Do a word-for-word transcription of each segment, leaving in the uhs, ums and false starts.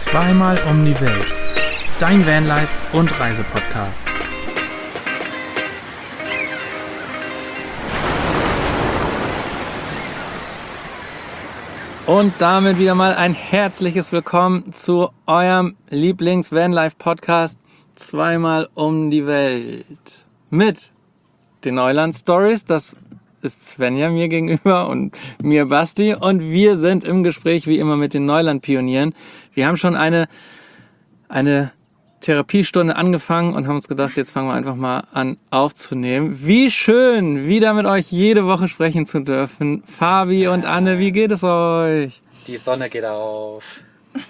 Zweimal um die Welt. Dein Vanlife und Reisepodcast. Und damit wieder mal ein herzliches Willkommen zu eurem Lieblings-Vanlife-Podcast Zweimal um die Welt. Mit den Neuland-Stories, das ist Svenja mir gegenüber und mir Basti. Und wir sind im Gespräch wie immer mit den Neuland-Pionieren. Wir haben schon eine, eine Therapiestunde angefangen und haben uns gedacht, jetzt fangen wir einfach mal an aufzunehmen. Wie schön, wieder mit euch jede Woche sprechen zu dürfen. Fabi und Anne, wie geht es euch? Die Sonne geht auf.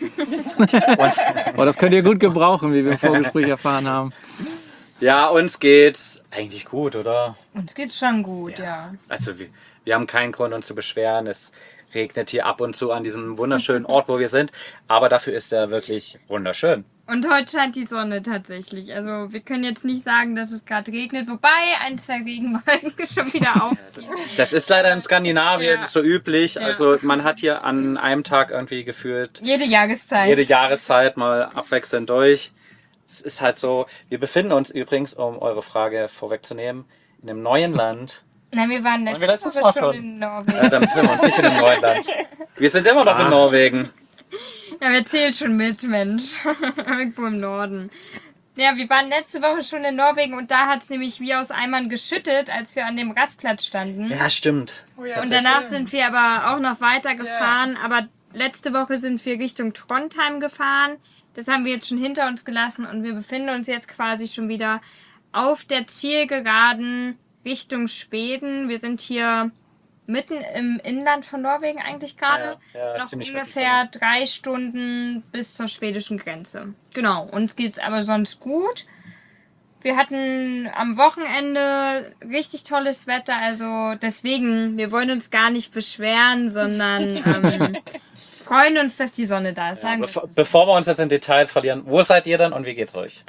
Oh, das könnt ihr gut gebrauchen, wie wir im Vorgespräch erfahren haben. Ja, uns geht's eigentlich gut, oder? Uns geht's schon gut, ja. ja. Also wir, wir haben keinen Grund, uns zu beschweren. Es regnet hier ab und zu an diesem wunderschönen Ort, wo wir sind. Aber dafür ist er wirklich wunderschön. Und heute scheint die Sonne tatsächlich. Also wir können jetzt nicht sagen, dass es gerade regnet. Wobei ein, zwei Regenwolken schon wieder aufziehen. Das, das ist leider in Skandinavien Ja. so üblich. Ja. Also man hat hier an einem Tag irgendwie gefühlt Jede Jahreszeit. jede Jahreszeit mal abwechselnd durch. Es ist halt so, wir befinden uns übrigens, um eure Frage vorwegzunehmen, in einem neuen Land. Nein, wir waren letztes, wir letztes Mal Mal schon schon? in Norwegen. Ja, dann befinden wir uns nicht in einem neuen Land. Wir sind immer noch Ach. in Norwegen. Ja, wer zählt schon mit, Mensch. Irgendwo im Norden. Ja, wir waren letzte Woche schon in Norwegen und da hat es nämlich wie aus Eimern geschüttet, als wir an dem Rastplatz standen. Ja, stimmt. Oh ja, Und danach sind wir aber auch noch weiter gefahren. Ja. Aber letzte Woche sind wir Richtung Trondheim gefahren. Das haben wir jetzt schon hinter uns gelassen und wir befinden uns jetzt quasi schon wieder auf der Zielgeraden Richtung Schweden. Wir sind hier mitten im Inland von Norwegen eigentlich gerade. Ja, ja, noch ziemlich ungefähr drei Stunden bis zur schwedischen Grenze. Genau, uns geht's aber sonst gut. Wir hatten am Wochenende richtig tolles Wetter, also deswegen, wir wollen uns gar nicht beschweren, sondern ähm, freuen uns, dass die Sonne da ist. Ja, Sagen bevor, wir es. bevor wir uns jetzt in Details verlieren, wo seid ihr denn und wie geht's euch?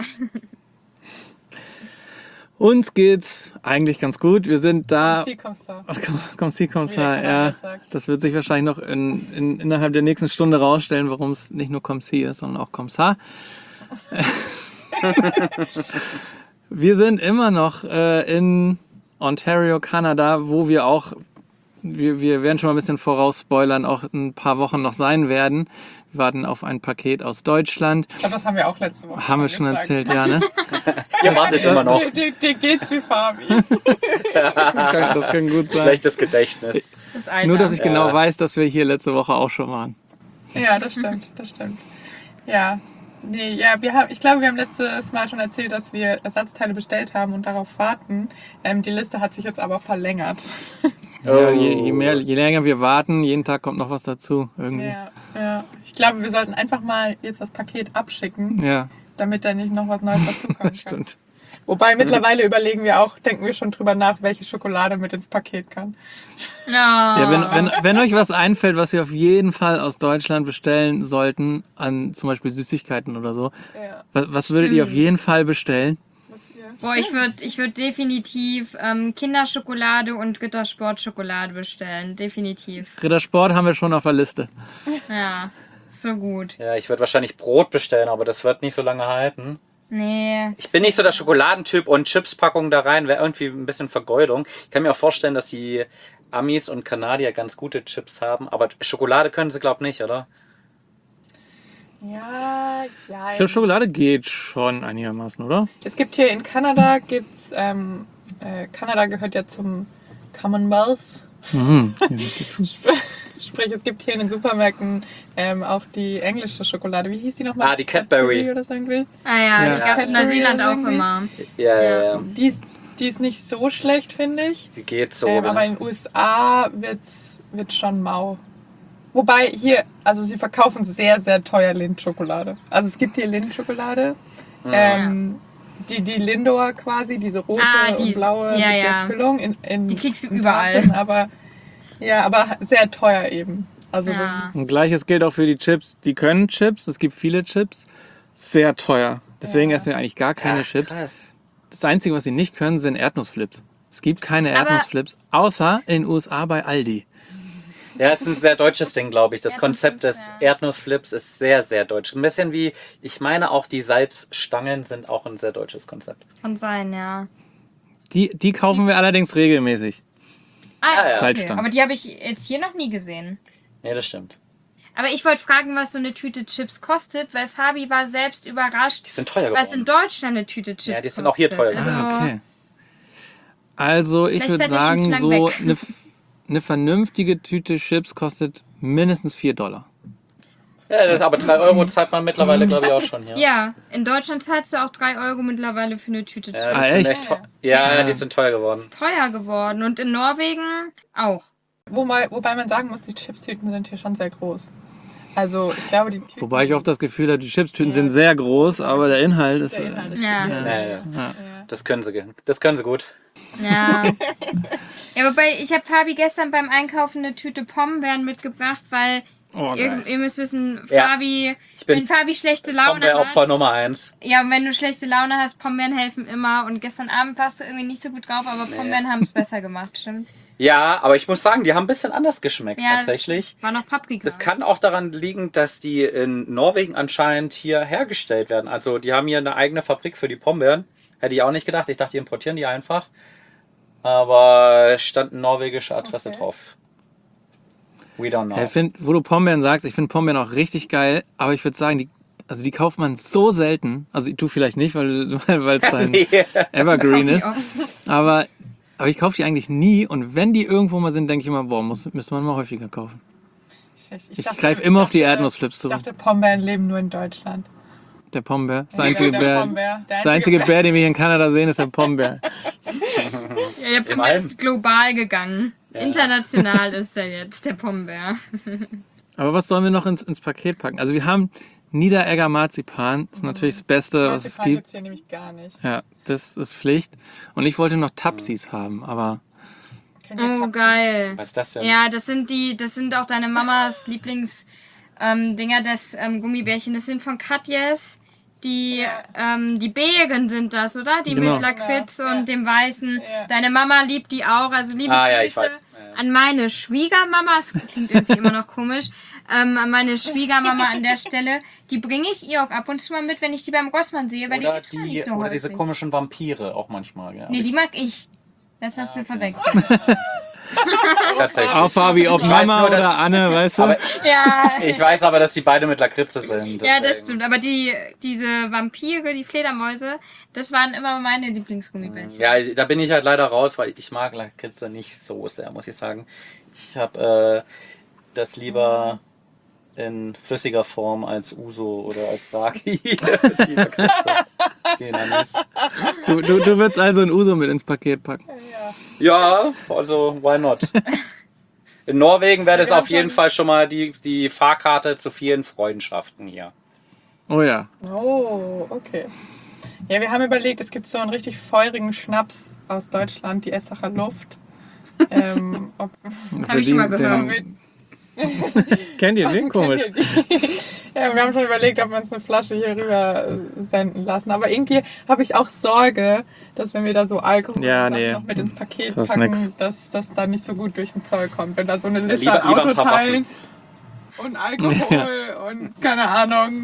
Uns geht's eigentlich ganz gut. Wir sind da. Sie kommst da. Komm, sie, komm, Wie der ja. Kanadier sagt. Das wird sich wahrscheinlich noch in, in, innerhalb der nächsten Stunde rausstellen, warum es nicht nur komm sie ist, sondern auch komm sa. Wir sind immer noch äh, in Ontario, Kanada, wo wir auch, wir, wir werden schon mal ein bisschen vorausspoilern, auch ein paar Wochen noch sein werden. Wir warten auf ein Paket aus Deutschland. Ich glaube, das haben wir auch letzte Woche Haben wir schon gesagt. erzählt, ja, ne? Ihr wartet immer noch. Dir, dir, dir geht's wie Fabi. Das kann, das kann gut sein. Schlechtes Gedächtnis. Das Alter. Nur, dass ich Ja. genau weiß, dass wir hier letzte Woche auch schon waren. Ja, das stimmt, das stimmt. Ja, nee, ja, wir haben, ich glaube, wir haben letztes Mal schon erzählt, dass wir Ersatzteile bestellt haben und darauf warten. Ähm, die Liste hat sich jetzt aber verlängert. Ja, je, je, mehr, je länger wir warten, jeden Tag kommt noch was dazu. Irgendwie. Ja, ja. Ich glaube, wir sollten einfach mal jetzt das Paket abschicken, Ja, damit da nicht noch was Neues dazukommen kann. stimmt. Wobei mittlerweile überlegen wir auch, denken wir schon drüber nach, welche Schokolade mit ins Paket kann. Ja. Ja, wenn, wenn, wenn euch was einfällt, was wir auf jeden Fall aus Deutschland bestellen sollten, an zum Beispiel Süßigkeiten oder so, Ja, was, was würdet ihr auf Stimmt. jeden Fall bestellen? was wir Boah, ich würde ich würd definitiv ähm, Kinderschokolade und Rittersport-Schokolade bestellen. Definitiv. Rittersport haben wir schon auf der Liste. Ja, so gut. Ja, ich würde wahrscheinlich Brot bestellen, aber das wird nicht so lange halten. Nee. Ich bin nicht so der Schokoladentyp und Chipspackungen da rein wäre irgendwie ein bisschen Vergeudung. Ich kann mir auch vorstellen, dass die Amis und Kanadier ganz gute Chips haben, aber Schokolade können sie, glaube ich, nicht, oder? Ja, ja. Ich glaube, Schokolade geht schon einigermaßen, oder? Es gibt hier in Kanada, gibt's, ähm, äh, Kanada gehört ja zum Commonwealth. Mhm. Sprich, es gibt hier in den Supermärkten ähm, auch die englische Schokolade. Wie hieß die nochmal? Ah, die Cadbury. Oder so irgendwie. Ah ja, Ja. die gab es in Neuseeland auch Irgendwie. immer. Ja, ja, Ja. ja. Die ist, die ist nicht so schlecht, finde ich. Die geht so. Ähm, aber in den U S A wird's, wird's schon mau. Wobei hier, also sie verkaufen sehr, sehr teuer Lindt-Schokolade. Also es gibt hier Lindt-Schokolade. Ähm, die, die Lindor quasi, diese rote Ah, die- und blaue ja, mit ja. der Füllung. In, in, Die kriegst du in überall. Tafeln, aber, ja, aber sehr teuer eben. Also Ja. das ist, Und gleiches gilt auch für die Chips. Die können Chips, es gibt viele Chips, sehr teuer. Deswegen Ja. essen wir eigentlich gar keine Ja, Chips. krass. Das Einzige, was sie nicht können, sind Erdnussflips. Es gibt keine Aber- Erdnussflips, außer in den U S A bei Aldi. Ja, es ist ein sehr deutsches Ding, glaube ich. Das Konzept Erdnussflips, des ja. Erdnussflips ist sehr, sehr deutsch. Ein bisschen wie, ich meine auch die Salzstangen sind auch ein sehr deutsches Konzept. Kann sein, ja. Die, die kaufen wir allerdings regelmäßig. Ah, Ja, ja. okay. Salzstangen. Aber die habe ich jetzt hier noch nie gesehen. Ja, das stimmt. Aber ich wollte fragen, was so eine Tüte Chips kostet, weil Fabi war selbst überrascht, Die sind teuer was in geworden. Deutschland eine Tüte Chips kostet. Ja, die sind auch hier teuer Also, geworden. Ah, okay. Also ich Vielleicht würde seid ihr schon sagen, zu lang so weg. eine, eine vernünftige Tüte Chips kostet mindestens vier Dollar. Ja, das, aber drei Euro zahlt man mittlerweile, glaube ich, auch schon. Ja, ja, in Deutschland zahlst du auch drei Euro mittlerweile für eine Tüte Chips. ja, die Ah, sind echt? echt teuer. Ja, Ja. die sind teuer geworden. Ist teuer geworden. Und in Norwegen auch. Wo mal, wobei man sagen muss, die Chipstüten sind hier schon sehr groß. Also ich glaube, die Tüten... Wobei ich oft das Gefühl habe, die Chipstüten Ja. sind sehr groß, aber der Inhalt ist... Der Inhalt ist Ja. ja. Ja, ja. Ja. Ja. Das können sie, ge- das können sie gut. Ja. Ja, wobei ich habe Fabi gestern beim Einkaufen eine Tüte Pombeeren mitgebracht, weil Oh, ihr, geil. ihr müsst wissen, Ja. Fabi, Ich bin wenn Fabi schlechte Laune Pombeeropfer hat. Nummer eins. Ja, und wenn du schlechte Laune hast, Pombeeren helfen immer. Und gestern Abend warst du irgendwie nicht so gut drauf, aber Pombeeren haben es besser gemacht, stimmt's? Ja, aber ich muss sagen, die haben ein bisschen anders geschmeckt Ja, tatsächlich. War noch Paprika. Das kann auch daran liegen, dass die in Norwegen anscheinend hier hergestellt werden. Also die haben hier eine eigene Fabrik für die Pombeeren. Hätte ich auch nicht gedacht. Ich dachte, die importieren die einfach. Aber es stand eine norwegische Adresse Okay. drauf. We don't know. Ja, ich find, wo du Pombeeren sagst, ich finde Pombeeren auch richtig geil, aber ich würde sagen, die, also die kauft man so selten. Also du vielleicht nicht, weil es dein Nee. Evergreen Wie ist. oft. Aber, aber ich kaufe die eigentlich nie und wenn die irgendwo mal sind, denke ich immer, boah, muss, müsste man mal häufiger kaufen. Ich dachte- greife immer auf die dachte- Erdnussflips Ich zurück. dachte, Pombeeren leben nur in Deutschland. Der Pombeer. Das einzige Der Bär. Pombeer, der Das einzige Bär, den wir hier in Kanada sehen, ist der Pombeer. Ja, der Pombeer Immerhin. ist global gegangen. International ist er jetzt, der Pombeer. Aber was sollen wir noch ins, ins Paket packen? Also wir haben Niederegger Marzipan. Das ist natürlich das Beste, was es Marzipan gibt. gibt's hier nämlich gar nicht. Ja, das ist Pflicht. Und ich wollte noch Tapsis haben, aber Kennt ihr Oh, Tapsi? geil. Was ist das denn? Ja, das sind die, das sind auch deine Mamas Lieblings ähm, Dinger, das ähm, Gummibärchen. Das sind von Katjes. Die, ähm, die Beeren sind das, oder? Die Genau. mit Lakritz Genau, ja. und dem Weißen. Ja. Deine Mama liebt die auch. Also liebe Ah, ja, ich Grüße weiß. Ja, ja. an meine Schwiegermama. Das klingt irgendwie immer noch komisch. Ähm, an meine Schwiegermama an der Stelle. Die bringe ich ihr auch ab und zu mal mit, wenn ich die beim Rossmann sehe, weil die Oder, gibt's noch die, nicht so oder häufig. diese komischen Vampire auch manchmal. Ja. Nee, die Ich- mag ich. Das hast Ah, du okay. verwechselt. tatsächlich. auch Fabi, ob Ich weiß Mama nur, dass- oder Anne, weißt du? Aber Ja. ich weiß aber, dass die beide mit Lakritze sind. Ja, das deswegen. stimmt. Aber die, diese Vampire, die Fledermäuse, das waren immer meine Lieblingsgummibärchen. Ja, da bin ich halt leider raus, weil ich mag Lakritze nicht so sehr, muss ich sagen. Ich habe äh, das lieber in flüssiger Form als Uso oder als Raki. Die Lakritze. Die Anis. Du, du, du würdest also ein Uso mit ins Paket packen. Ja, also why not? In Norwegen wäre das Ja, auf jeden schon. Fall schon mal die, die Fahrkarte zu vielen Freundschaften hier. Oh ja. Oh, okay. Ja, wir haben überlegt, es gibt so einen richtig feurigen Schnaps aus Deutschland, die Essacher Luft. ähm, ob, Hab ich schon mal gehört. Den, kennt ihr den? Komisch. Kennt ihr die? Ja, wir haben schon überlegt, ob wir uns eine Flasche hier rüber äh, senden lassen. Aber irgendwie habe ich auch Sorge, dass wenn wir da so Alkohol Ja, und Sachen nee. noch mit ins Paket Das ist packen, nix. dass das da nicht so gut durch den Zoll kommt. Wenn da so eine Liste lieber- an lieber ein paar Autoteilen und Alkohol und keine Ahnung.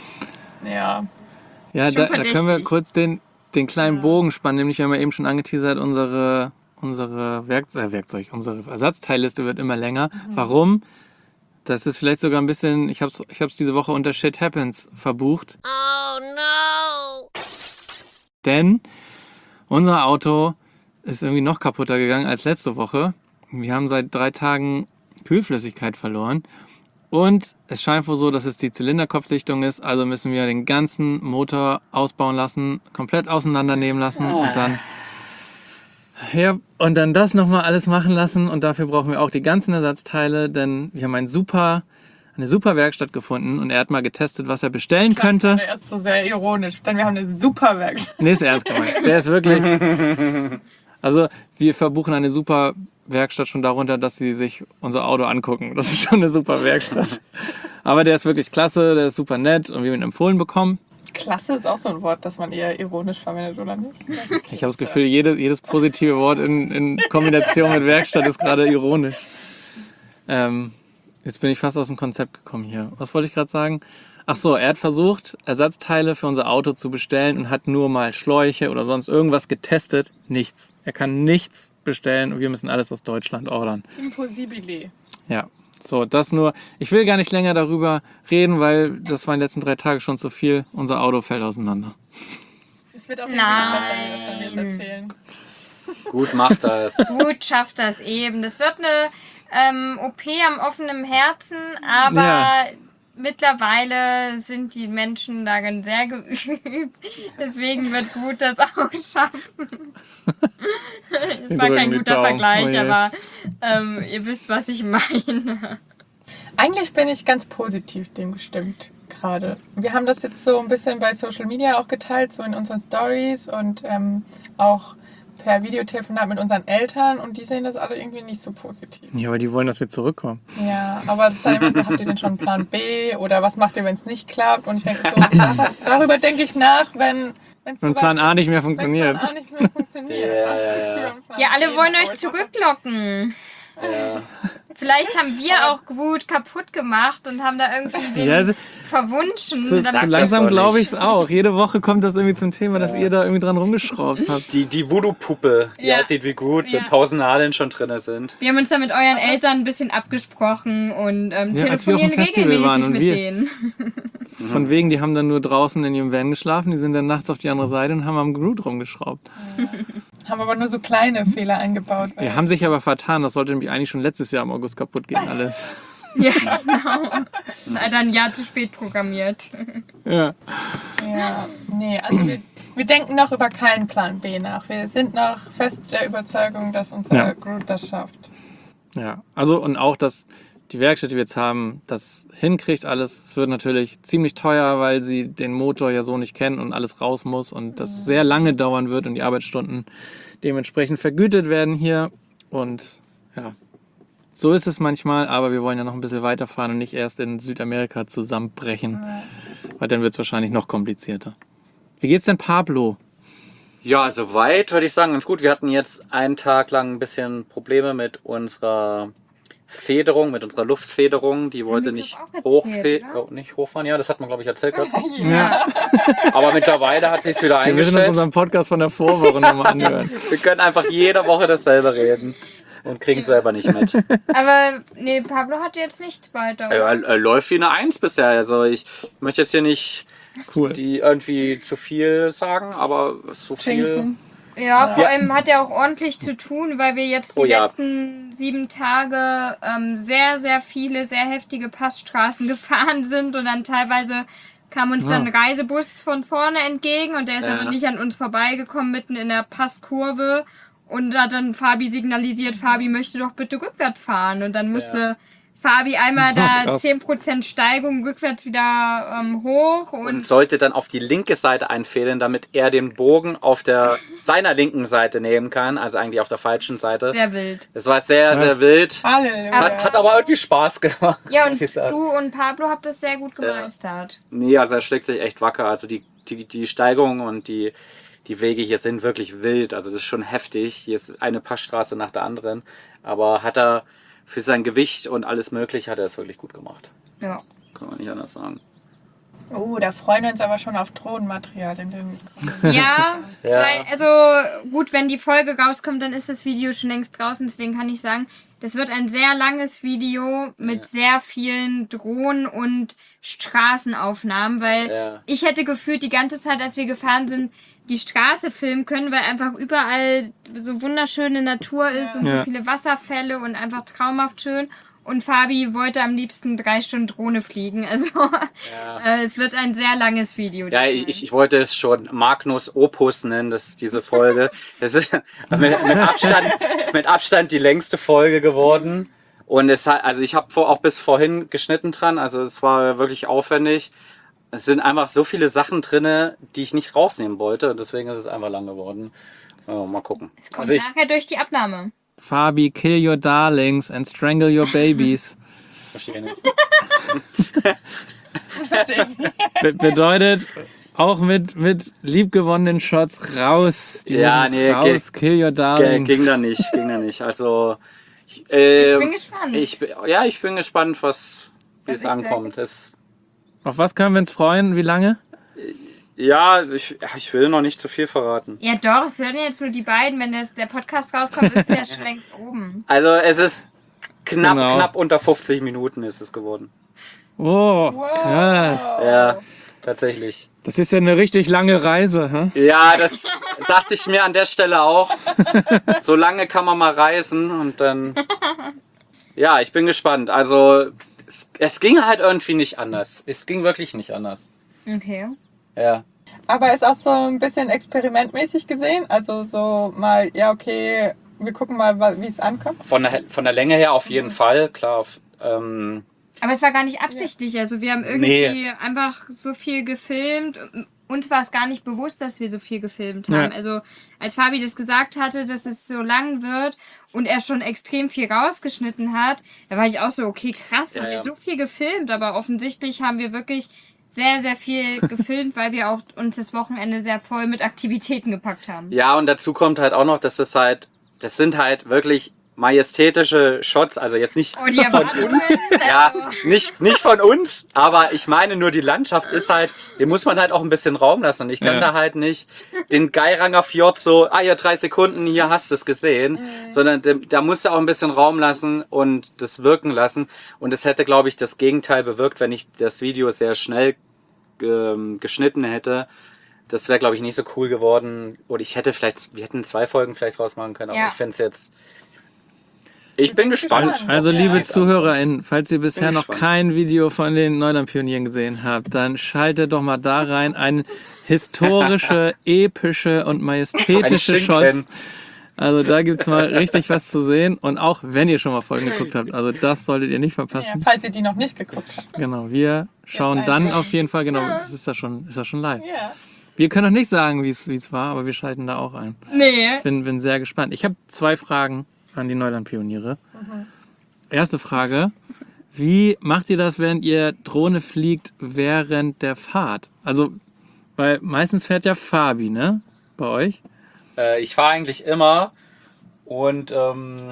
Ja. Ja, Schon da, da können wir verdächtig. kurz den, den kleinen Bogen spannen. Nämlich, wir haben ja eben schon angeteasert, unsere, unsere Werk äh, Werkzeug, unsere Ersatzteilliste wird immer länger. Warum? Das ist vielleicht sogar ein bisschen, ich habe es ich hab's diese Woche unter Shit Happens verbucht. Oh no! Denn unser Auto ist irgendwie noch kaputter gegangen als letzte Woche. Wir haben seit drei Tagen Kühlflüssigkeit verloren. Und es scheint wohl so, dass es die Zylinderkopfdichtung ist. Also müssen wir den ganzen Motor ausbauen lassen, komplett auseinandernehmen lassen und dann ja, und dann das nochmal alles machen lassen. Und dafür brauchen wir auch die ganzen Ersatzteile, denn wir haben ein super, eine super Werkstatt gefunden und er hat mal getestet, was er bestellen könnte. Er ist so sehr ironisch, denn wir haben eine super Werkstatt. Nee, ist ernst gemeint. Der ist wirklich. Also, wir verbuchen eine super Werkstatt schon darunter, dass sie sich unser Auto angucken. Das ist schon eine super Werkstatt. Aber der ist wirklich klasse, der ist super nett und wir haben ihn empfohlen bekommen. Klasse ist auch so ein Wort, das man eher ironisch verwendet, oder nicht? Ich habe das Gefühl, jedes, jedes positive Wort in, in Kombination mit Werkstatt ist gerade ironisch. Ähm, jetzt bin ich fast aus dem Konzept gekommen hier. Was wollte ich gerade sagen? Ach so, er hat versucht, Ersatzteile für unser Auto zu bestellen und hat nur mal Schläuche oder sonst irgendwas getestet. Nichts. Er kann nichts bestellen und wir müssen alles aus Deutschland ordern. Impossibile. Ja, so, das nur. Ich will gar nicht länger darüber reden, weil das war in den letzten drei Tagen schon zu viel. Unser Auto fällt auseinander. Es wird auch Nein. besser, wenn wir das erzählen. Gut macht das. Gut schafft das eben. Das wird eine ähm, O P am offenen Herzen, aber Ja. mittlerweile sind die Menschen darin sehr geübt. Deswegen wird gut das auch schaffen. Das war kein drücken die guter Daumen. Vergleich, Oh je. aber ähm, ihr wisst, was ich meine. Eigentlich bin ich ganz positiv dem gestimmt gerade. Wir haben das jetzt so ein bisschen bei Social Media auch geteilt, so in unseren Stories und ähm, auch per Videotelefonat mit unseren Eltern und die sehen das alle irgendwie nicht so positiv. Ja, aber die wollen, dass wir zurückkommen. Ja, aber das ist dann immer so, habt ihr denn schon einen Plan B oder was macht ihr, wenn es nicht klappt? Und ich denke so, dar- darüber denke ich nach, wenn wenn's Wenn soweit- Plan A nicht mehr wenn funktioniert. Plan A nicht mehr funktioniert. Ja, ja, ja. Für einen Plan Ja, alle B wollen noch euch Euro. zurücklocken. Ja. Vielleicht haben wir auch gut kaputt gemacht und haben da irgendwie den Ja, so- verwunschen. So, damit so das langsam doch glaube ich nicht. es auch. Jede Woche kommt das irgendwie zum Thema, dass ihr da irgendwie dran rumgeschraubt habt. Die, die Voodoo-Puppe, die Ja. aussieht wie gut, so Ja. tausend Nadeln schon drin sind. Wir haben uns da mit euren Eltern ein bisschen abgesprochen und ähm, Ja, als wir auf telefonieren dem Festival regelmäßig waren und mit wir- denen. Von wegen, die haben dann nur draußen in ihrem Van geschlafen, die sind dann nachts auf die andere Seite und haben am Groot rumgeschraubt. Haben aber nur so kleine Fehler eingebaut. weil- Die haben sich aber vertan, das sollte nämlich eigentlich schon letztes Jahr im August kaputt gehen alles. Ja, genau. Leider ein Jahr zu spät programmiert. Ja. Ja, nee, also wir, wir denken noch über keinen Plan B nach. Wir sind noch fest der Überzeugung, dass unser Ja. Groot das schafft. Ja, also und auch, dass die Werkstatt, die wir jetzt haben, das hinkriegt alles. Es wird natürlich ziemlich teuer, weil sie den Motor ja so nicht kennen und alles raus muss und das sehr lange dauern wird und die Arbeitsstunden dementsprechend vergütet werden hier. Und ja, so ist es manchmal, aber wir wollen ja noch ein bisschen weiterfahren und nicht erst in Südamerika zusammenbrechen, weil dann wird es wahrscheinlich noch komplizierter. Wie geht's denn Pablo? Ja, soweit würde ich sagen, ganz gut. Wir hatten jetzt einen Tag lang ein bisschen Probleme mit unserer Federung, mit unserer Luftfederung. Die wollte wir, nicht, glaub ich, auch hochfe erzählt, oder? oh, nicht hochfahren. Ja, das hat man, glaube ich, erzählt gehabt. Ja, Aber mittlerweile hat sich wieder wir müssen uns eingestellt. unseren Podcast von der Vorwoche nochmal anhören. Wir können einfach jede Woche dasselbe reden und kriegen es selber nicht mit. Aber nee, Pablo hat jetzt nichts weiter. Er, Oder? er läuft wie eine Eins bisher. Also ich möchte jetzt hier nicht Cool. die irgendwie zu viel sagen, aber so viel. Jinxen. Ja, vor Ja. allem hat er auch ordentlich zu tun, weil wir jetzt die Oh ja. letzten sieben Tage ähm, sehr, sehr viele, sehr heftige Passstraßen gefahren sind und dann teilweise kam uns dann ein Reisebus von vorne entgegen und der ist Ja. aber nicht an uns vorbeigekommen, mitten in der Passkurve und da hat dann Fabi signalisiert, Fabi möchte doch bitte rückwärts fahren und dann musste Ja. Fabi einmal Oh, da krass. zehn Prozent Steigung rückwärts wieder ähm, hoch und, Und sollte dann auf die linke Seite einfädeln, damit er den Bogen auf der seiner linken Seite nehmen kann, also eigentlich auf der falschen Seite. sehr wild. Das war sehr, sehr wild. Halleluja. Es hat, hat aber irgendwie Spaß gemacht. Ja, muss ich und sagen. du und Pablo habt das sehr gut gemeistert. Nee, also er schlägt sich echt wacker. Also die, die, die Steigung und die, die Wege hier sind wirklich wild. Also das ist schon heftig. Hier ist eine Passstraße nach der anderen. Aber hat er für sein Gewicht und alles mögliche, hat er es wirklich gut gemacht. Ja. Kann man nicht anders sagen. Oh, da freuen wir uns aber schon auf Drohnenmaterial in den. Ja, Ja. sei- also gut, wenn die Folge rauskommt, dann ist das Video schon längst draußen. Deswegen kann ich sagen, das wird ein sehr langes Video mit Ja. sehr vielen Drohnen- und Straßenaufnahmen, weil Ja. ich hätte gefühlt die ganze Zeit, als wir gefahren sind, die Straße filmen können, weil einfach überall so wunderschöne Natur ist und Ja. so viele Wasserfälle und einfach traumhaft schön. Und Fabi wollte am liebsten drei Stunden Drohne fliegen. Also Ja. äh, es wird ein sehr langes Video. Ja, deswegen. ich, ich wollte es schon Magnus Opus nennen, das, diese Folge. Das ist mit, mit, Abstand, mit Abstand die längste Folge geworden. Und es hat, also ich habe auch bis vorhin geschnitten dran, also es war wirklich aufwendig. Es sind einfach so viele Sachen drin, die ich nicht rausnehmen wollte. Und deswegen ist es einfach lang geworden. Ja, mal gucken. Es kommt Also ich, nachher durch die Abnahme. Fabi, kill your darlings and strangle your babies. verstehe nicht. Verstehe ich nicht. Be bedeutet auch mit, mit liebgewonnenen Shots raus. Die Ja, müssen nee, raus, kill your G darlings. ging da nicht, ging da nicht. Also Ich, äh, Ich bin gespannt. Ich, bin- ja, ich bin gespannt, was, wie Das es ist sehr ankommt. Das, Auf was können wir uns freuen? Wie lange? ja, ich, ja, ich will noch nicht zu viel verraten. Ja doch, es hören jetzt nur die beiden. Wenn das, der Podcast rauskommt, ist es ja schon längst oben. Also es ist knapp, Genau. knapp unter fünfzig Minuten ist es geworden. Oh, Wow. krass. Ja, tatsächlich. Das ist ja eine richtig lange Reise. Hä? Ja, das dachte ich mir an der Stelle auch. So lange kann man mal reisen und dann... Ja, ich bin gespannt. Also es, es ging halt irgendwie nicht anders. Es ging wirklich nicht anders. Okay. Ja. Aber ist auch so ein bisschen experimentmäßig gesehen. Also so mal, ja okay, wir gucken mal, wa- wie es ankommt. Von der, von der Länge her auf jeden Fall, klar. Auf, ähm, Aber es war gar nicht absichtlich. Also wir haben irgendwie einfach so viel gefilmt. Uns war es gar nicht bewusst, dass wir so viel gefilmt haben. Ja. Also als Fabi das gesagt hatte, dass es so lang wird und er schon extrem viel rausgeschnitten hat, da war ich auch so, okay, krass, Ja, haben wir ja. so viel gefilmt. Aber offensichtlich haben wir wirklich sehr, sehr viel gefilmt, weil wir auch uns das Wochenende sehr voll mit Aktivitäten gepackt haben. ja, und dazu kommt halt auch noch, dass das halt, das sind halt wirklich majestätische Shots, also jetzt nicht Oh, die Erwartungen. ja, also, nicht, nicht von uns, aber ich meine nur, die Landschaft ist halt, dem muss man halt auch ein bisschen Raum lassen. Und ich kann Ja. da halt nicht den Geiranger Fjord so, ah, hier drei Sekunden, hier hast du es gesehen, sondern dem, da musst du auch ein bisschen Raum lassen und das wirken lassen. Und es hätte, glaube ich, das Gegenteil bewirkt, wenn ich das Video sehr schnell ähm, geschnitten hätte. Das wäre, glaube ich, nicht so cool geworden. Oder ich hätte vielleicht, wir hätten zwei Folgen vielleicht draus machen können, aber Ja. ich finde es jetzt. Ich bin gespannt. Also ob es liebe jetzt ZuhörerInnen, falls ihr bisher noch gespannt. kein Video von den Neuland-Pionieren gesehen habt, dann schaltet doch mal da rein. Ein historische, epische und Ein majestätische Schinken. Shots. Also da gibt's mal richtig was zu sehen. Und auch wenn ihr schon mal Folgen geguckt habt, also das solltet ihr nicht Ja, verpassen. falls ihr die noch nicht geguckt habt. Genau, wir schauen Jetzt dann einfach. auf jeden Fall, genau, das ist ja schon, ist ja schon live. Ja. Wir können noch nicht sagen, wie es wie es war, aber wir schalten da auch ein. nee. Bin, bin sehr gespannt. Ich habe zwei Fragen an die Neuland-Pioniere. Erste Frage. Wie macht ihr das, während ihr Drohne fliegt, während der Fahrt? Also, weil meistens fährt ja Fabi, ne? Bei euch? Äh, ich fahre eigentlich immer und ähm,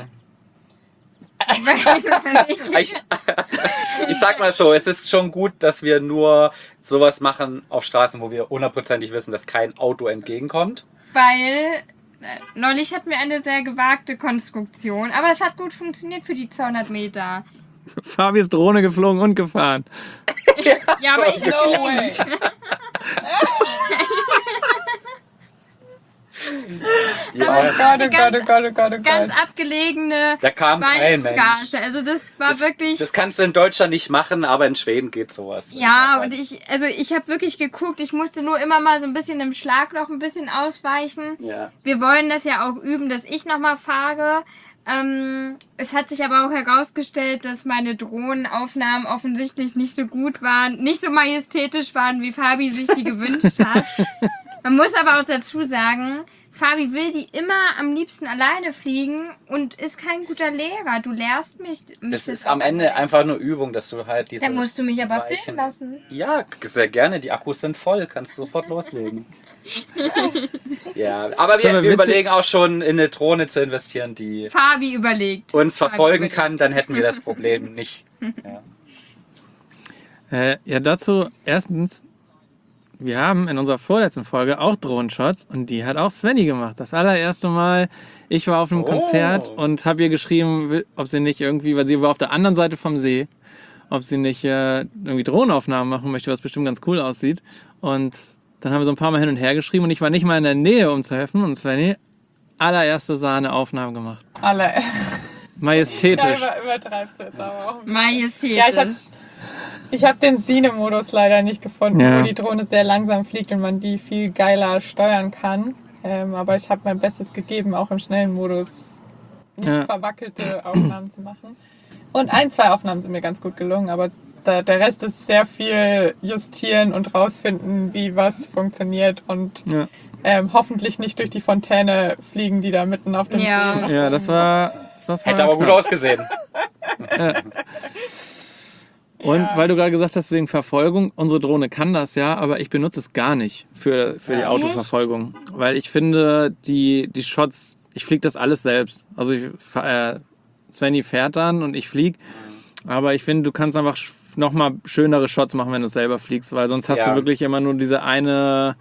ich, ich sag mal so, es ist schon gut, dass wir nur sowas machen auf Straßen, wo wir hundertprozentig wissen, dass kein Auto entgegenkommt. Weil äh, neulich hatten wir eine sehr gewagte Konstruktion, aber es hat gut funktioniert für die zweihundert Meter. Fabi ist Drohne geflogen und gefahren. Ja, aber ich No way. gelenkt. Ja, Oh es- Gott, oh die Gott, oh Gott, oh Gott, oh Ganz Gott. abgelegene da kam kein Mensch. Weinstraße. Also das war Das, wirklich. das kannst du in Deutschland nicht machen, aber in Schweden geht sowas. würde ich mal Ja, sagen. und ich, also ich habe wirklich geguckt, ich musste nur immer mal so ein bisschen im Schlagloch ein bisschen ausweichen. Ja. Wir wollen das ja auch üben, dass ich nochmal fahre. Ähm, es hat sich aber auch herausgestellt, dass meine Drohnenaufnahmen offensichtlich nicht so gut waren, nicht so majestätisch waren, wie Fabi sich die gewünscht hat. Man muss aber auch dazu sagen, Fabi will die immer am liebsten alleine fliegen und ist kein guter Lehrer. Du lehrst mich. mich Das ist am Ende auch. einfach nur Übung, dass du halt diese. Dann musst du mich aber weichen- filmen lassen. Ja, sehr gerne. Die Akkus sind voll. Kannst du sofort loslegen. Ja, aber Ist wir, aber wir witzig. überlegen auch schon, in eine Drohne zu investieren, die Fabi überlegt. uns Fabi verfolgen überlegt. kann. Dann hätten wir das Problem nicht. Ja. Äh, ja, dazu erstens, wir haben in unserer vorletzten Folge auch Drohnenshots und die hat auch Svenny gemacht. Das allererste Mal, ich war auf einem Oh. Konzert und habe ihr geschrieben, will- ob sie nicht irgendwie, weil sie war auf der anderen Seite vom See, ob sie nicht äh, irgendwie Drohnenaufnahmen machen möchte, was bestimmt ganz cool aussieht. Und dann haben wir so ein paar Mal hin und her geschrieben und ich war nicht mal in der Nähe, um zu helfen. Und Svenny, allererste Sahne Aufnahme gemacht. Alle. Ja, Majestätisch. über, übertreibst du jetzt aber auch. Majestätisch. Ja, ich habe ich hab den Cine-Modus leider nicht gefunden, Ja. wo die Drohne sehr langsam fliegt und man die viel geiler steuern kann. Ähm, aber ich habe mein Bestes gegeben, auch im schnellen Modus nicht Ja. verwackelte Aufnahmen zu machen. Und ein, zwei Aufnahmen sind mir ganz gut gelungen, aber da, der Rest ist sehr viel justieren und rausfinden, wie was funktioniert und Ja. ähm, hoffentlich nicht durch die Fontäne fliegen, die da mitten auf dem Ja. See. nach Ja, oben- das war. Das war Hätte aber gut klar. ausgesehen. Und Ja. weil du gerade gesagt hast, wegen Verfolgung, unsere Drohne kann das ja, aber ich benutze es gar nicht für, für die Ja. Autoverfolgung. Weil ich finde, die, die Shots, ich fliege das alles selbst. Also ich, fa- äh, Svenny fährt dann und ich fliege. Aber ich finde, du kannst einfach nochmal schönere Shots machen, wenn du selber fliegst, weil sonst hast Ja. du wirklich immer nur diese eine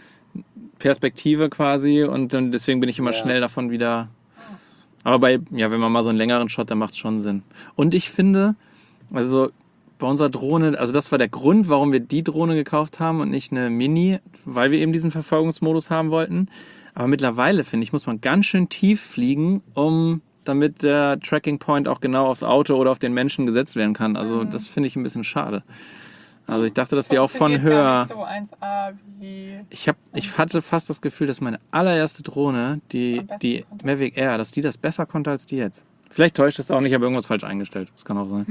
Perspektive quasi und dann, deswegen bin ich immer Ja. schnell davon wieder. Aber bei, ja, wenn man mal so einen längeren Shot, dann macht es schon Sinn. Und ich finde, also bei unserer Drohne, also das war der Grund, warum wir die Drohne gekauft haben und nicht eine Mini, weil wir eben diesen Verfolgungsmodus haben wollten. Aber mittlerweile, finde ich, muss man ganz schön tief fliegen, um damit der Tracking Point auch genau aufs Auto oder auf den Menschen gesetzt werden kann. Also das finde ich ein bisschen schade. Also ich dachte, dass die auch von Funktioniert gar höher... nicht so eins A wie... Ich, hab, ich hatte fast das Gefühl, dass meine allererste Drohne, die, Am besten die konnte. Mavic Air, dass die das besser konnte als die jetzt. Vielleicht täuscht es auch nicht, ich habe irgendwas falsch eingestellt. Das kann auch sein.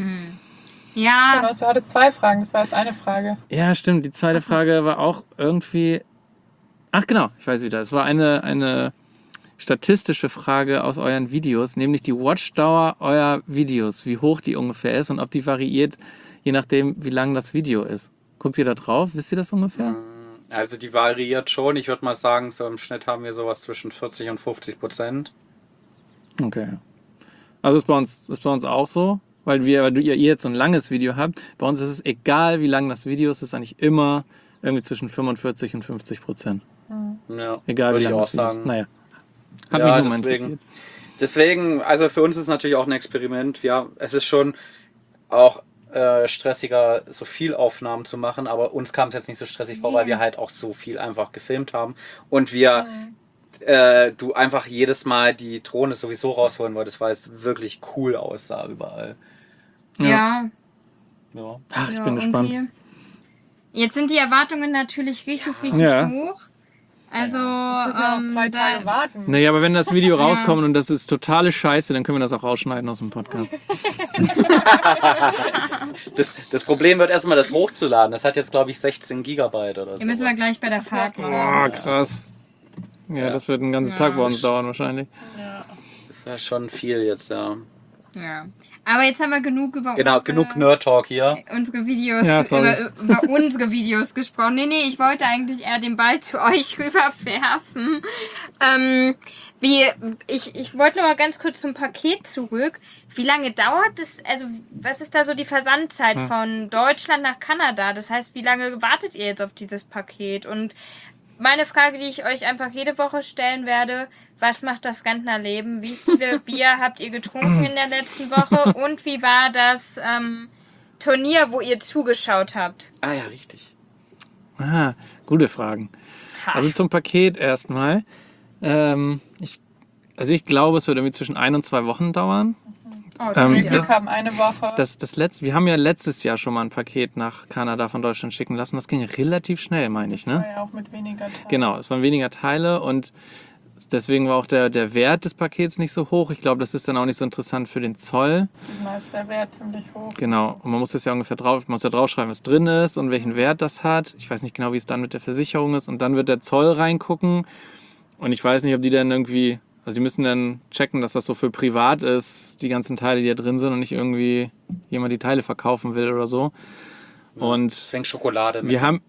Ja, Jonas, du hattest zwei Fragen, das war jetzt eine Frage. Ja, stimmt. Die zweite Frage war auch irgendwie... Ach genau, ich weiß wieder. Es war eine, eine statistische Frage aus euren Videos, nämlich die Watchdauer eurer Videos, wie hoch die ungefähr ist und ob die variiert, je nachdem, wie lang das Video ist. Guckt ihr da drauf? Wisst ihr das ungefähr? Also die variiert schon. Ich würde mal sagen, so im Schnitt haben wir sowas zwischen vierzig und fünfzig Prozent. Okay. Also ist bei uns, ist bei uns auch so, weil wir, weil du, ihr jetzt so ein langes Video habt. Bei uns ist es egal, wie lang das Video ist, es ist eigentlich immer irgendwie zwischen fünfundvierzig und fünfzig Prozent. Ja, Egal, würde wie ich lang auch das Video ist. sagen. Naja. Hat Ja, mich nur mal deswegen. interessiert. Deswegen, also für uns ist es natürlich auch ein Experiment. Ja, es ist schon auch äh, stressiger, so viel Aufnahmen zu machen, aber uns kam es jetzt nicht so stressig vor, weil wir halt auch so viel einfach gefilmt haben und wir äh, du einfach jedes Mal die Drohne sowieso rausholen wolltest, weil es wirklich cool aussah überall. ja. Ja. Ach, ich ja, bin gespannt. irgendwie. Jetzt sind die Erwartungen natürlich richtig, richtig Ja. hoch. Also, Jetzt müssen wir noch zwei ähm, Tage da, warten. Naja, aber wenn das Video rauskommt und das ist totale Scheiße, dann können wir das auch rausschneiden aus dem Podcast. Das, das Problem wird erstmal das hochzuladen. Das hat jetzt, glaube ich, sechzehn Gigabyte oder so. hier müssen wir gleich bei der Fahrt machen. Oh, krass. Ja, Ja. das wird einen ganzen Ja. Tag bei uns dauern wahrscheinlich. Das ist ja schon viel jetzt, ja. Ja. Aber jetzt haben wir genug über Genau, unsere, genug Nerd Talk hier. unsere Videos, Ja, sorry. über, über unsere Videos gesprochen. Nee, nee, ich wollte eigentlich eher den Ball zu euch rüberwerfen. Ähm, wie, ich, ich wollte noch mal ganz kurz zum Paket zurück. Wie lange dauert das? Also, was ist da so die Versandzeit Hm. von Deutschland nach Kanada? Das heißt, wie lange wartet ihr jetzt auf dieses Paket? Und meine Frage, die ich euch einfach jede Woche stellen werde: Was macht das Rentnerleben? Wie viele Bier habt ihr getrunken in der letzten Woche? Und wie war das ähm, Turnier, wo ihr zugeschaut habt? Ah ja, richtig. Ah, gute Fragen. Ha. Also zum Paket erstmal. Ähm, ich, also ich glaube, es wird irgendwie zwischen ein und zwei Wochen dauern. Oh, Ähm, Wir ja. das- haben eine Woche. Das, das letzte, wir haben ja letztes Jahr schon mal ein Paket nach Kanada von Deutschland schicken lassen. Das ging relativ schnell, meine ich, war ne? ja auch mit weniger Teilen. Genau, es waren weniger Teile und deswegen war auch der, der Wert des Pakets nicht so hoch. Ich glaube, das ist dann auch nicht so interessant für den Zoll. Diesmal ist der Wert ziemlich hoch. Genau, und man muss das ja ungefähr drauf, man muss ja draufschreiben, was drin ist und welchen Wert das hat. Ich weiß nicht genau, wie es dann mit der Versicherung ist. Und dann wird der Zoll reingucken. Und ich weiß nicht, ob die dann irgendwie, also die müssen dann checken, dass das so für privat ist, die ganzen Teile, die da drin sind und nicht irgendwie jemand die Teile verkaufen will oder so. Und Deswegen Schokolade. wir haben,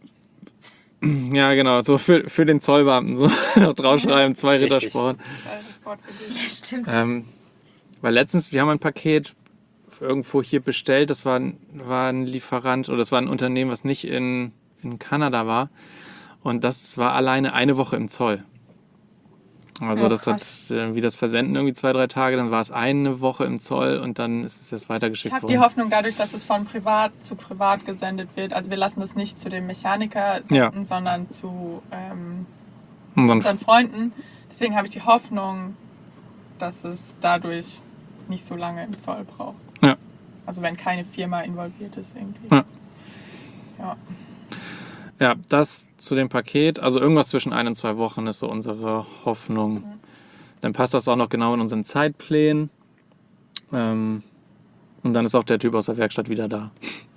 ja genau, so für, für den Zollbeamten so noch draufschreiben, zwei Richtig. Rittersport. Altes Wort für dich. Ja, stimmt. Ähm, weil letztens, wir haben ein Paket irgendwo hier bestellt, das war ein, war ein Lieferant oder das war ein Unternehmen, was nicht in, in Kanada war. Und das war alleine eine Woche im Zoll. Also Oh, das krass. hat äh, wie das Versenden irgendwie zwei, drei Tage, dann war es eine Woche im Zoll und dann ist es jetzt Ich weitergeschickt habe die worden. Hoffnung dadurch, dass es von privat zu privat gesendet wird. Also wir lassen das nicht zu dem Mechaniker Ja. senden, sondern zu ähm, Und dann, unseren Freunden. Deswegen habe ich die Hoffnung, dass es dadurch nicht so lange im Zoll braucht. Ja. Also wenn keine Firma involviert ist irgendwie. Ja. Ja. ja, das zu dem Paket, also irgendwas zwischen ein und zwei Wochen ist so unsere Hoffnung. Dann passt das auch noch genau in unseren Zeitplänen. Ähm, und dann ist auch der Typ aus der Werkstatt wieder da.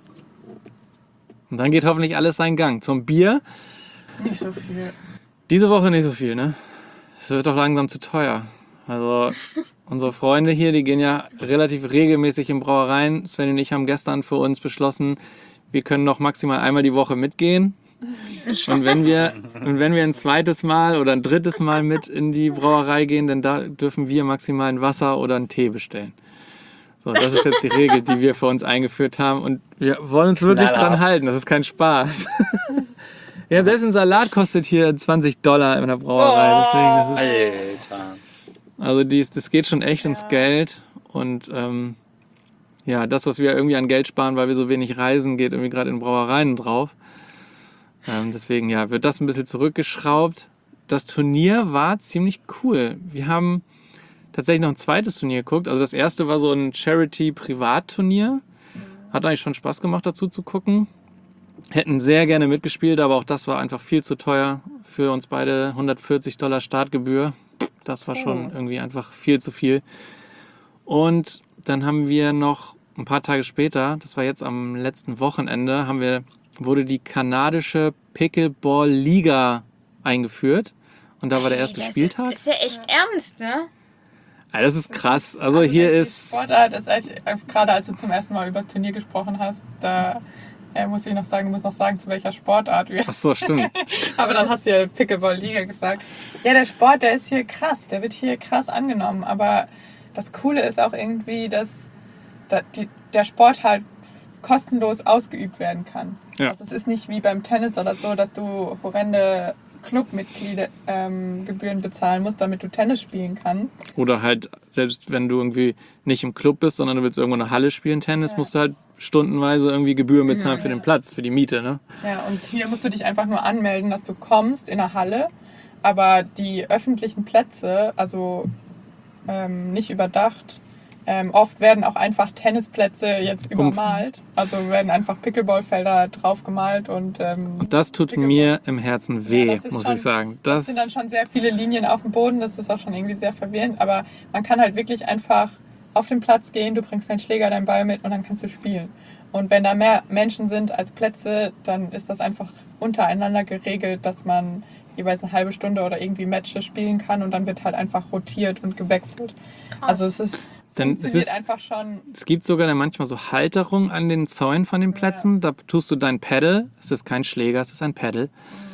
Und dann geht hoffentlich alles seinen Gang. Zum Bier, Nicht so viel. diese Woche nicht so viel, ne? Es wird doch langsam zu teuer. Also unsere Freunde hier, die gehen ja relativ regelmäßig in Brauereien. Sven und ich haben gestern für uns beschlossen, wir können noch maximal einmal die Woche mitgehen. Und wenn wir, und wenn wir ein zweites Mal oder ein drittes Mal mit in die Brauerei gehen, dann da dürfen wir maximal ein Wasser oder einen Tee bestellen. So, das ist jetzt die Regel, die wir für uns eingeführt haben und wir wollen uns wirklich Knallhart. dran halten. Das ist kein Spaß. Ja, selbst ein Salat kostet hier zwanzig Dollar in der Brauerei. Deswegen, das ist, Alter. also dies, das geht schon echt ins Geld. Und ähm, ja, das, was wir irgendwie an Geld sparen, weil wir so wenig reisen, geht irgendwie gerade in Brauereien drauf. Ähm, deswegen ja, wird das ein bisschen zurückgeschraubt. Das Turnier war ziemlich cool. Wir haben tatsächlich noch ein zweites Turnier geguckt. Also das erste war so ein Charity-Privatturnier. Hat eigentlich schon Spaß gemacht, dazu zu gucken. Hätten sehr gerne mitgespielt, aber auch das war einfach viel zu teuer für uns beide. hundertvierzig Dollar Startgebühr. Das war schon irgendwie einfach viel zu viel. Und dann haben wir noch ein paar Tage später, das war jetzt am letzten Wochenende, haben wir, wurde die kanadische Pickleball-Liga eingeführt. Und da war der erste das Spieltag. Ist ja echt ernst, ne? Ja, das ist krass. Also hier die ist... Sportart ist echt, gerade als du zum ersten Mal über das Turnier gesprochen hast, da äh, muss ich noch sagen, du musst noch sagen, zu welcher Sportart wir. Ach so, stimmt. Aber dann hast du ja Pickleball-Liga gesagt. Ja, der Sport, der ist hier krass, der wird hier krass angenommen. Aber das Coole ist auch irgendwie, dass da die, der Sport halt kostenlos ausgeübt werden kann. Ja. Also es ist nicht wie beim Tennis oder so, dass du horrende Clubmitglieder ähm, Gebühren bezahlen musst, damit du Tennis spielen kannst. Oder halt, selbst wenn du irgendwie nicht im Club bist, sondern du willst irgendwo in einer Halle spielen, Tennis, Ja. musst du halt stundenweise irgendwie Gebühren bezahlen für den Platz, für die Miete, ne? Ja, und hier musst du dich einfach nur anmelden, dass du kommst in der Halle. Aber die öffentlichen Plätze, also ähm, nicht überdacht, ähm, oft werden auch einfach Tennisplätze jetzt übermalt. Also werden einfach Pickleballfelder draufgemalt und ähm, Und das tut Pickleball. mir im Herzen weh, Ja, das ist muss schon- ich sagen. Das Das, sind dann schon sehr viele Linien auf dem Boden, das ist auch schon irgendwie sehr verwirrend. Aber man kann halt wirklich einfach auf den Platz gehen, du bringst deinen Schläger, deinen Ball mit und dann kannst du spielen. Und wenn da mehr Menschen sind als Plätze, dann ist das einfach untereinander geregelt, dass man jeweils eine halbe Stunde oder irgendwie Matches spielen kann und dann wird halt einfach rotiert und gewechselt. Also es ist, Denn es funktioniert ist- einfach schon. es gibt sogar dann manchmal so Halterung an den Zäunen von den Plätzen. Da tust du dein Paddle, es ist kein Schläger, es ist ein Paddle.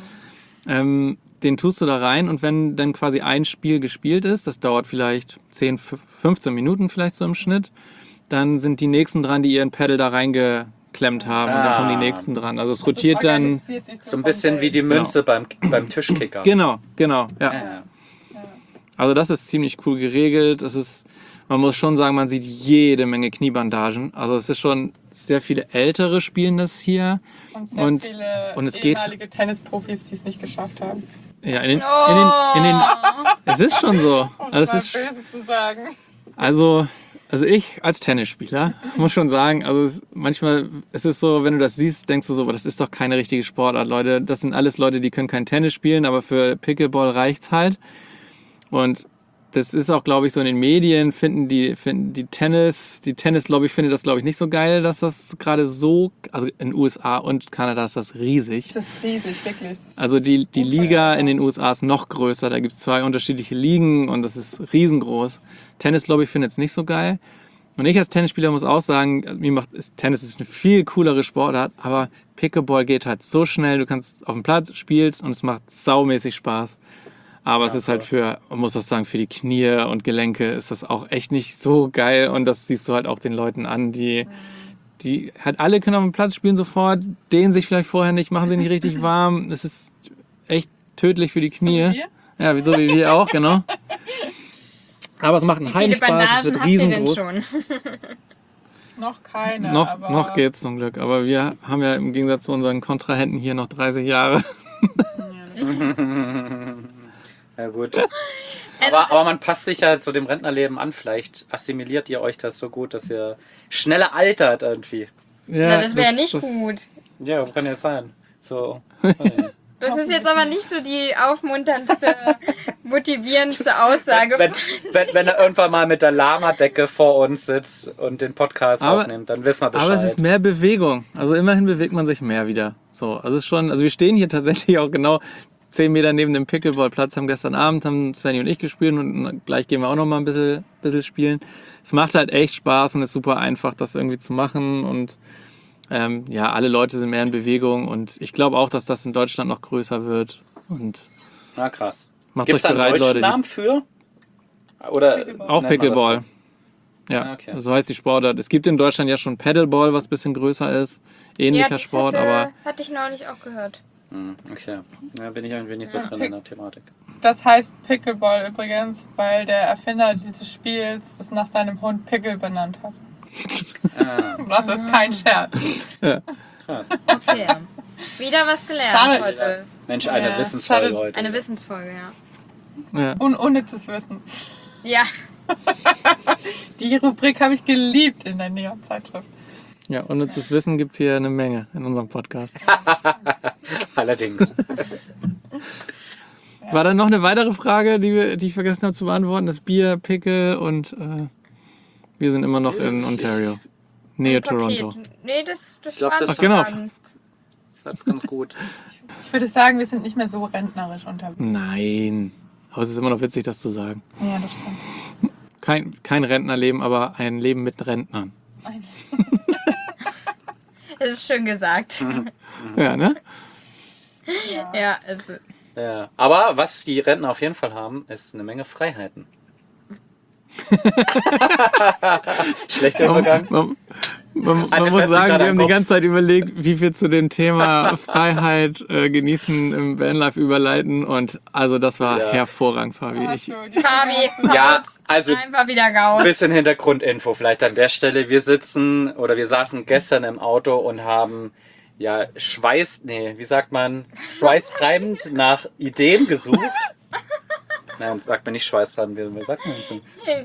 Ähm, den tust du da rein und wenn dann quasi ein Spiel gespielt ist, das dauert vielleicht zehn, fünfzehn Minuten vielleicht so im Schnitt, dann sind die Nächsten dran, die ihren Paddle da reingeklemmt haben und dann kommen die Ah. Nächsten dran. Also es Das rotiert dann... organisiert sich So ein von bisschen wie die selbst. Münze beim, beim Tischkicker. Genau, genau, ja. Ja. Also das ist ziemlich cool geregelt. Es ist, man muss schon sagen, man sieht jede Menge Kniebandagen. Also es ist schon sehr viele Ältere spielen das hier. Und sehr Und- viele und es geht- ehemalige Tennisprofis, die es nicht geschafft haben. Ja, in den, in den, in den, es ist schon so. Um Also, es es mal ist, böse zu sagen. also, also ich als Tennisspieler muss schon sagen, also es, manchmal ist es so, wenn du das siehst, denkst du so, aber das ist doch keine richtige Sportart, Leute. Das sind alles Leute, die können kein Tennis spielen, aber für Pickleball reicht's halt. Und das ist auch, glaube ich, so in den Medien finden die, finden die Tennis, die Tennis-Lobby findet das, glaube ich, nicht so geil, dass das gerade so, also in den U S A und Kanada ist das riesig. Das ist riesig, wirklich. Das Also die, die Unfair, Liga ja. in den U S A ist noch größer. Da gibt es zwei unterschiedliche Ligen und das ist riesengroß. Tennis-Lobby findet es nicht so geil. Und ich als Tennisspieler muss auch sagen, mir macht ist, Tennis ist eine viel coolere Sportart, aber Pickleball geht halt so schnell. Du kannst auf dem Platz spielst und es macht saumäßig Spaß. Aber es ist halt für, man muss auch sagen, für die Knie und Gelenke ist das auch echt nicht so geil. Und das siehst du halt auch den Leuten an, die, die halt alle können auf dem Platz spielen sofort, dehnen sich vielleicht vorher nicht, machen sie nicht richtig warm. Es ist echt tödlich für die Knie. wie wir? Ja, wieso wie wir auch, genau. Aber es macht einen Wie viele Heidenspaß, es Bandagen wird habt ihr denn riesengroß. schon? Noch keine. Noch, aber noch geht's zum Glück, aber wir haben ja im Gegensatz zu unseren Kontrahenten hier noch dreißig Jahre. Ja gut. Aber, aber man passt sich ja zu dem Rentnerleben an. Vielleicht assimiliert ihr euch das so gut, dass ihr schneller altert irgendwie. Ja, Na, das wäre nicht das- gut. Ja, kann ja sein. So. Das ist jetzt aber nicht so die aufmunterndste, motivierendste Aussage. Wenn, wenn, wenn er irgendwann mal mit der Lama-Decke vor uns sitzt und den Podcast Aber- aufnimmt, dann wissen wir Bescheid. Aber es ist mehr Bewegung. Also immerhin bewegt man sich mehr wieder. So, also es ist schon, also wir stehen hier tatsächlich auch genau zehn Meter neben dem Pickleballplatz, haben gestern Abend, haben Svenny und ich gespielt und gleich gehen wir auch noch mal ein bisschen, bisschen spielen. Es macht halt echt Spaß und ist super einfach, das irgendwie zu machen und ähm, ja, alle Leute sind mehr in Bewegung und ich glaube auch, dass das in Deutschland noch größer wird und Na krass. macht Gibt es euch einen bereit, deutschen Leute. Namen für? Oder Pickleball. Auch nennt man das Pickleball. Ja, Ah, okay. so heißt die Sportart. Es gibt in Deutschland ja schon Paddleball, was ein bisschen größer ist. Ähnlicher das Sport, hatte, aber hatte ich neulich auch gehört. Hm, okay. Da bin ich irgendwie nicht so Ja. drin in der Thematik. Das heißt Pickleball übrigens, weil der Erfinder dieses Spiels es nach seinem Hund Pickle benannt hat. Ah, Das ist kein Scherz. krass. Okay. Wieder was gelernt Schade. heute. Mensch, eine Ja, Wissensfolge schade. heute. Eine Wissensfolge, ja. ja. Un unnützes Wissen. Ja, Die Rubrik habe ich geliebt in der Neon-Zeitschrift. ja, unnützes Wissen gibt es hier eine Menge in unserem Podcast. Allerdings. War da noch eine weitere Frage, die, wir, die ich vergessen habe zu beantworten? Das Bier, Pickel und äh, wir sind immer noch in Ontario. Nähe ein Paket. Toronto. Nee, das, das Ich glaub, waren das- Ach, genau. Fragen. Das hat's ganz gut. Ich würde sagen, wir sind nicht mehr so rentnerisch unterwegs. Nein. Aber es ist immer noch witzig, das zu sagen. Ja, das stimmt. Kein, kein Rentnerleben, aber ein Leben mit Rentnern. Das ist schön gesagt. Ja, ne? Ja. Ja, also. Ja. Aber was die Rentner auf jeden Fall haben, ist eine Menge Freiheiten. Schlechter Übergang. Man, man, Eine man muss fährt sich sagen, gerade wir am haben die Kopf. ganze Zeit überlegt, wie wir zu dem Thema Freiheit äh, genießen im Vanlife überleiten. Und also das war Ja. hervorragend, Fabi. Ach Ich, so, die Fabi, Ja, haut's also- einfach wieder raus. Bisschen Hintergrundinfo vielleicht an der Stelle. Wir sitzen oder wir saßen gestern im Auto und haben ja Schweiß, nee, wie sagt man, schweißtreibend nach Ideen gesucht. Nein, sagt man nicht schweißtreibend, wie wie sagt man das denn? äh,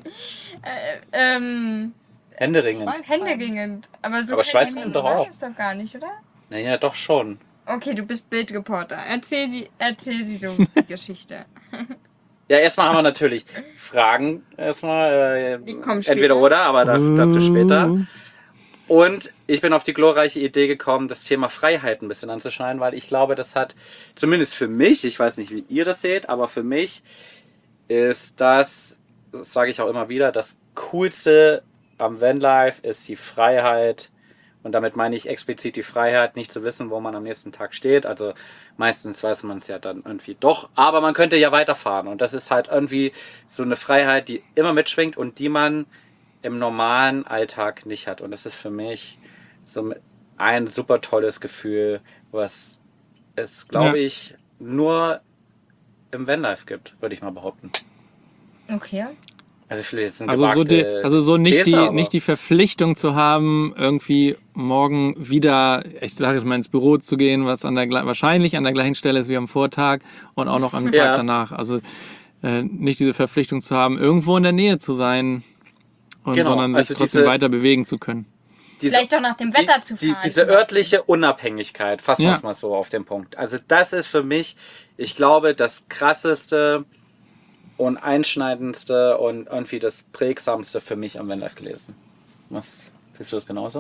ähm, Händeringend. händeringend. Aber so Aber kein Schweißtreibend Händeringend doch sag auch. ich's doch gar nicht, oder? Naja, doch schon. Okay, du bist Bildreporter. Erzähl, die, erzähl sie so die Geschichte. Ja, erstmal haben wir natürlich Fragen. Erstmal, äh, Die kommen später. entweder oder, aber da, dazu später. Uh, Und ich bin auf die glorreiche Idee gekommen, das Thema Freiheit ein bisschen anzuschneiden, weil ich glaube, das hat, zumindest für mich, ich weiß nicht, wie ihr das seht, aber für mich ist das, das sage ich auch immer wieder, das Coolste am Vanlife ist die Freiheit. Und damit meine ich explizit die Freiheit, nicht zu wissen, wo man am nächsten Tag steht. Also meistens weiß man es ja dann irgendwie doch, aber man könnte ja weiterfahren. Und das ist halt irgendwie so eine Freiheit, die immer mitschwingt und die man im normalen Alltag nicht hat. Und das ist für mich so ein super tolles Gefühl, was es, glaube Ja. ich, nur im Vanlife gibt, würde ich mal behaupten. Okay. Also vielleicht ist eine also, so die, gewagte also so nicht, These, die, aber- nicht die Verpflichtung zu haben, irgendwie morgen wieder, ich sage jetzt mal, ins Büro zu gehen, was an der, gle- wahrscheinlich an der gleichen Stelle ist wie am Vortag und auch noch am Tag Ja. danach. Also äh, nicht diese Verpflichtung zu haben, irgendwo in der Nähe zu sein, und, Genau, sondern sich also trotzdem diese- weiter bewegen zu können. Diese- Vielleicht auch nach dem Wetter zu die, fahren. Diese zum Beispiel. örtliche Unabhängigkeit, fassen wir Ja. es mal so auf den Punkt. Also das ist für mich, ich glaube, das krasseste und einschneidendste und irgendwie das prägsamste für mich am Vanlife gelesen. Was, siehst du das genauso?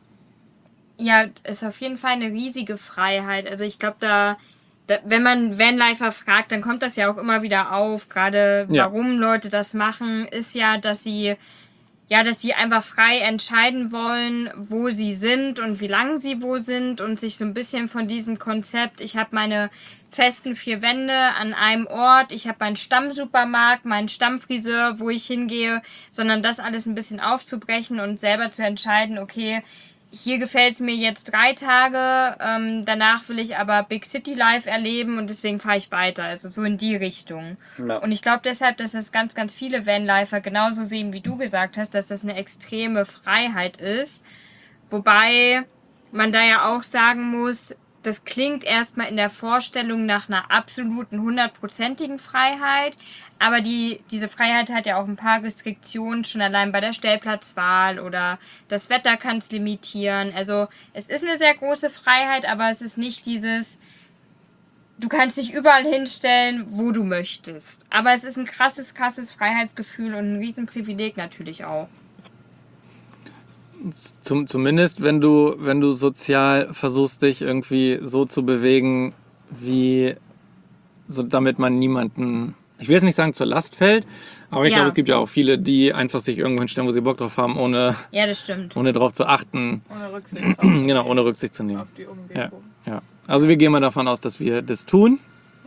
Ja, ist auf jeden Fall eine riesige Freiheit. Also ich glaube, da, da, wenn man Vanlifer fragt, dann kommt das ja auch immer wieder auf. Gerade Ja. warum Leute das machen, ist ja, dass sie ja, dass sie einfach frei entscheiden wollen, wo sie sind und wie lange sie wo sind und sich so ein bisschen von diesem Konzept, ich habe meine festen vier Wände an einem Ort, ich habe meinen Stammsupermarkt, meinen Stammfriseur, wo ich hingehe, sondern das alles ein bisschen aufzubrechen und selber zu entscheiden, okay, hier gefällt es mir jetzt drei Tage, ähm, danach will ich aber Big City Life erleben und deswegen fahre ich weiter. Also so in die Richtung. Ja. Und ich glaube deshalb, dass das ganz, ganz viele Vanlifer genauso sehen, wie du gesagt hast, dass das eine extreme Freiheit ist. Wobei man da ja auch sagen muss, das klingt erstmal in der Vorstellung nach einer absoluten hundertprozentigen Freiheit, aber die, diese Freiheit hat ja auch ein paar Restriktionen, schon allein bei der Stellplatzwahl oder das Wetter kann es limitieren. Also es ist eine sehr große Freiheit, aber es ist nicht dieses, du kannst dich überall hinstellen, wo du möchtest. Aber es ist ein krasses, krasses Freiheitsgefühl und ein Riesenprivileg natürlich auch. Zum, zumindest, wenn du, wenn du sozial versuchst, dich irgendwie so zu bewegen, wie, so damit man niemanden, ich will jetzt nicht sagen zur Last fällt, aber ich Ja. glaube, es gibt ja auch viele, die einfach sich irgendwo hinstellen, wo sie Bock drauf haben, ohne, Ja, das stimmt. ohne drauf zu achten, Ohne Rücksicht auf, genau, ohne Rücksicht zu nehmen. auf die Ja, Umgebung. ja. Also wir gehen mal davon aus, dass wir das tun.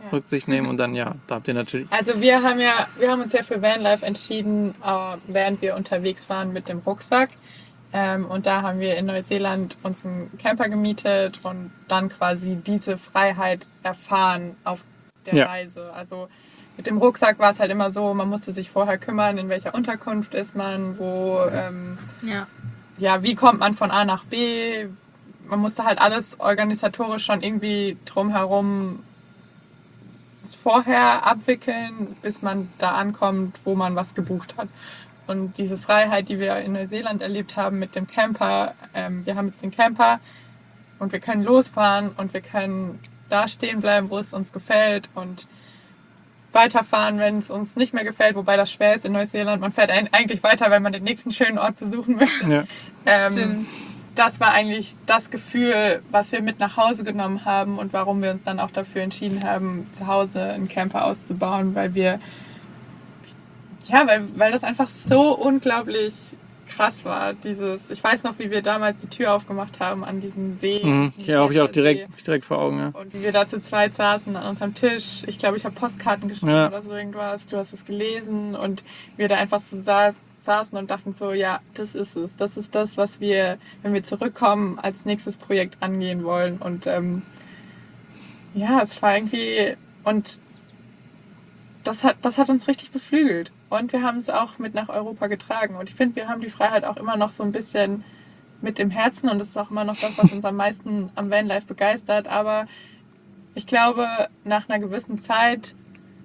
Ja. Rücksicht nehmen und dann, ja, da habt ihr natürlich... Also wir haben ja, wir haben uns ja für Vanlife entschieden, äh, während wir unterwegs waren mit dem Rucksack. Ähm, und da haben wir in Neuseeland uns einen Camper gemietet und dann quasi diese Freiheit erfahren auf der Ja. Reise. Also mit dem Rucksack war es halt immer so, man musste sich vorher kümmern, in welcher Unterkunft ist man, wo, ähm, Ja. ja, wie kommt man von A nach B. Man musste halt alles organisatorisch schon irgendwie drumherum vorher abwickeln, bis man da ankommt, wo man was gebucht hat. Und diese Freiheit, die wir in Neuseeland erlebt haben mit dem Camper, ähm, wir haben jetzt den Camper und wir können losfahren und wir können da stehen bleiben, wo es uns gefällt und weiterfahren, wenn es uns nicht mehr gefällt, wobei das schwer ist in Neuseeland. Man fährt eigentlich weiter, wenn man den nächsten schönen Ort besuchen möchte. Ja. Ähm, Stimmt. das war eigentlich das Gefühl, was wir mit nach Hause genommen haben und warum wir uns dann auch dafür entschieden haben, zu Hause einen Camper auszubauen, weil wir, ja, weil, weil das einfach so unglaublich krass war. Dieses, ich weiß noch, wie wir damals die Tür aufgemacht haben an diesem See. Mhm. diesem Ja, habe ich auch Gletschersee. direkt, direkt vor Augen, ja. Und wie wir da zu zweit saßen an unserem Tisch. Ich glaube, ich habe Postkarten geschrieben Ja. oder so irgendwas. Du hast es gelesen und wir da einfach so saß, saßen und dachten so, ja, das ist es. Das ist das, was wir, wenn wir zurückkommen, als nächstes Projekt angehen wollen. Und ähm, ja, es war irgendwie... Und das hat, das hat uns richtig beflügelt. Und wir haben es auch mit nach Europa getragen. Und ich finde, wir haben die Freiheit auch immer noch so ein bisschen mit im Herzen. Und das ist auch immer noch das, was uns am meisten am Vanlife begeistert. Aber ich glaube, nach einer gewissen Zeit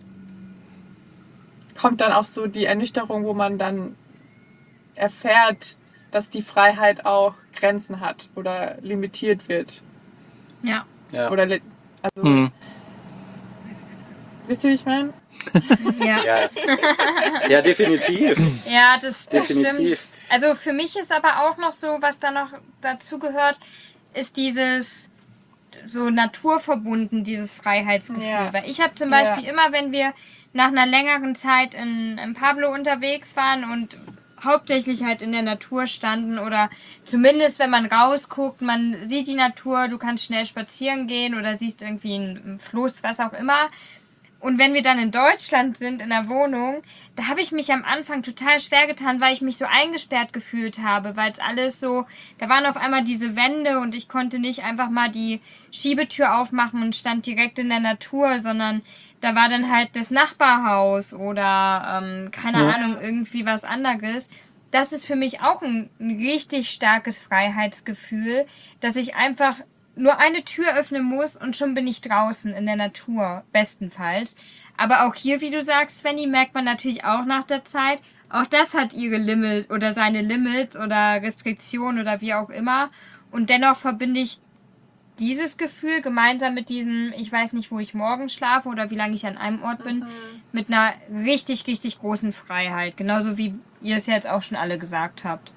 kommt dann auch so die Ernüchterung, wo man dann erfährt, dass die Freiheit auch Grenzen hat oder limitiert wird. Ja. Ja. Oder li- also, Mhm. wisst ihr, wie ich meine? Ja. Ja. Ja, definitiv. Ja, das, das stimmt. Definitiv. Also für mich ist aber auch noch so, was da noch dazu gehört, ist dieses so naturverbunden, dieses Freiheitsgefühl. Ja. Weil ich habe zum Ja. Beispiel immer, wenn wir nach einer längeren Zeit in, in Pablo unterwegs waren und hauptsächlich halt in der Natur standen oder zumindest wenn man rausguckt, man sieht die Natur, du kannst schnell spazieren gehen oder siehst irgendwie einen Fluss, was auch immer. Und wenn wir dann in Deutschland sind, in der Wohnung, da habe ich mich am Anfang total schwer getan, weil ich mich so eingesperrt gefühlt habe, weil es alles so, da waren auf einmal diese Wände und ich konnte nicht einfach mal die Schiebetür aufmachen und stand direkt in der Natur, sondern da war dann halt das Nachbarhaus oder ähm, keine Ja. Ahnung, irgendwie was anderes. Das ist für mich auch ein, ein richtig starkes Freiheitsgefühl, dass ich einfach nur eine Tür öffnen muss und schon bin ich draußen in der Natur, bestenfalls. Aber auch hier, wie du sagst, Svenny, merkt man natürlich auch nach der Zeit, auch das hat ihre Limit oder seine Limits oder Restriktionen oder wie auch immer. Und dennoch verbinde ich dieses Gefühl gemeinsam mit diesem, ich weiß nicht, wo ich morgen schlafe oder wie lange ich an einem Ort bin, mit einer richtig, richtig großen Freiheit. Genauso wie ihr es jetzt auch schon alle gesagt habt.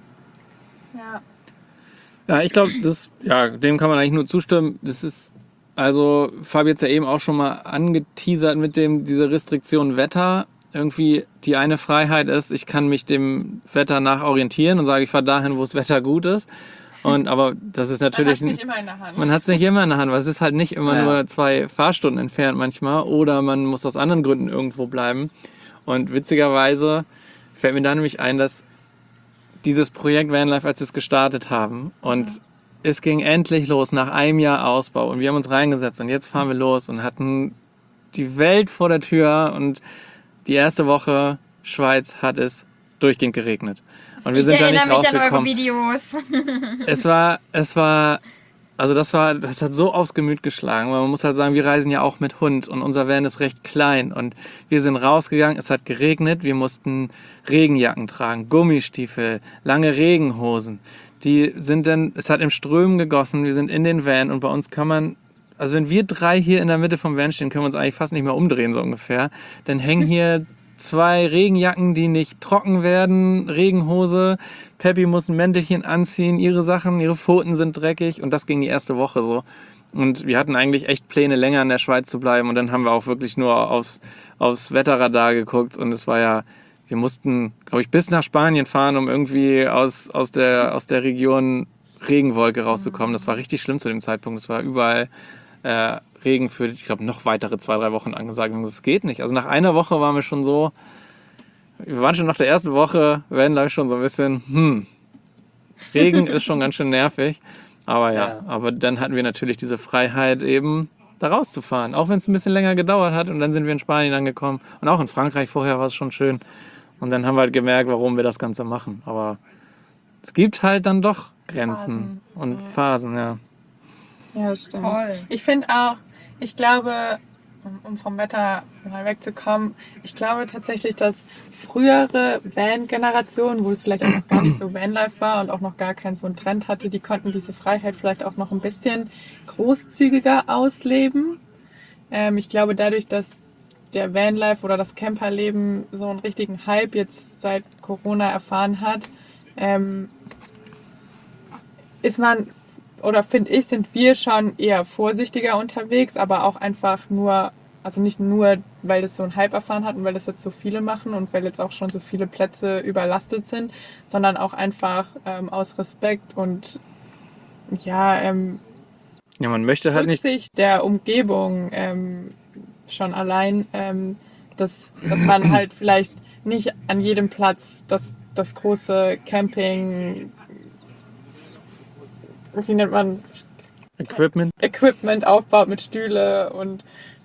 Ja. Ja, ich glaube, das, ja, dem kann man eigentlich nur zustimmen. Das ist, also, Fabi hat es ja eben auch schon mal angeteasert mit dem, dieser Restriktion Wetter. Irgendwie die eine Freiheit ist, ich kann mich dem Wetter nach orientieren und sage, ich fahre dahin, wo das Wetter gut ist. Und, aber das ist Man hat natürlich es nicht immer in der Hand. Man hat es nicht immer in der Hand, weil es ist halt nicht immer Ja. nur zwei Fahrstunden entfernt manchmal oder man muss aus anderen Gründen irgendwo bleiben. Und witzigerweise fällt mir da nämlich ein, dass dieses Projekt Vanlife, als wir es gestartet haben und Mhm. es ging endlich los nach einem Jahr Ausbau und wir haben uns reingesetzt und jetzt fahren wir los und hatten die Welt vor der Tür und die erste Woche Schweiz hat es durchgehend geregnet. Und wir Ich sind da nicht erinnere mich an eure rausgekommen. Videos. Es war, es war, also das war, das hat so aufs Gemüt geschlagen, weil man muss halt sagen, wir reisen ja auch mit Hund und unser Van ist recht klein und wir sind rausgegangen, es hat geregnet, wir mussten Regenjacken tragen, Gummistiefel, lange Regenhosen. Die sind dann, es hat im Strömen gegossen, wir sind in den Van und bei uns kann man, also wenn wir drei hier in der Mitte vom Van stehen, können wir uns eigentlich fast nicht mehr umdrehen, so ungefähr. Dann hängen hier zwei Regenjacken, die nicht trocken werden, Regenhose. Peppi muss ein Mäntelchen anziehen, ihre Sachen, ihre Pfoten sind dreckig und das ging die erste Woche so. Und wir hatten eigentlich echt Pläne, länger in der Schweiz zu bleiben und dann haben wir auch wirklich nur aufs, aufs Wetterradar geguckt und es war ja, wir mussten, glaube ich, bis nach Spanien fahren, um irgendwie aus, aus, der, aus der Region Regenwolke rauszukommen. Das war richtig schlimm zu dem Zeitpunkt. Es war überall äh, Regen für, ich glaube, noch weitere zwei, drei Wochen angesagt. Und das geht nicht. Also nach einer Woche waren wir schon so, wir waren schon nach der ersten Woche, werden gleich schon so ein bisschen, hm, Regen ist schon ganz schön nervig. Aber ja, Ja. aber dann hatten wir natürlich diese Freiheit eben, da rauszufahren. Auch wenn es ein bisschen länger gedauert hat. Und dann sind wir in Spanien angekommen. Und auch in Frankreich vorher war es schon schön. Und dann haben wir halt gemerkt, warum wir das Ganze machen. Aber es gibt halt dann doch Grenzen Phasen. und Ja. Phasen, ja. Ja, das stimmt. Voll. Ich finde auch, ich glaube, um, um vom Wetter mal wegzukommen, ich glaube tatsächlich, dass frühere Van-Generationen, wo es vielleicht auch noch gar nicht so Vanlife war und auch noch gar keinen so einen Trend hatte, die konnten diese Freiheit vielleicht auch noch ein bisschen großzügiger ausleben. Ähm, ich glaube, dadurch, dass der Vanlife oder das Camperleben so einen richtigen Hype jetzt seit Corona erfahren hat, ähm, ist man, oder finde ich, sind wir schon eher vorsichtiger unterwegs, aber auch einfach nur, also nicht nur, weil das so einen Hype erfahren hat und weil das jetzt so viele machen und weil jetzt auch schon so viele Plätze überlastet sind, sondern auch einfach ähm, aus Respekt und ja, ähm, Ja, man möchte halt nicht. Rücksicht der Umgebung ähm, schon allein, ähm, dass, dass man halt vielleicht nicht an jedem Platz das, das große Camping, wie nennt man, Equipment. Equipment aufbaut mit Stühle und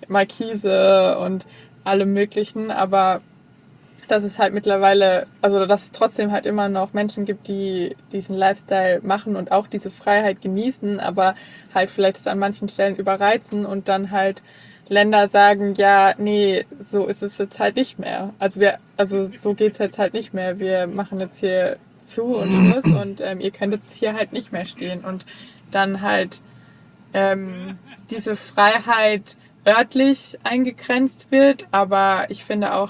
Markise und allem möglichen, aber dass es halt mittlerweile, also dass es trotzdem halt immer noch Menschen gibt, die diesen Lifestyle machen und auch diese Freiheit genießen, aber halt vielleicht es an manchen Stellen überreizen und dann halt Länder sagen, ja, nee, so ist es jetzt halt nicht mehr. Also wir, also so geht's jetzt halt nicht mehr. Wir machen jetzt hier zu und Schluss und ähm, ihr könnt jetzt hier halt nicht mehr stehen und dann halt ähm, diese Freiheit örtlich eingegrenzt wird, aber ich finde auch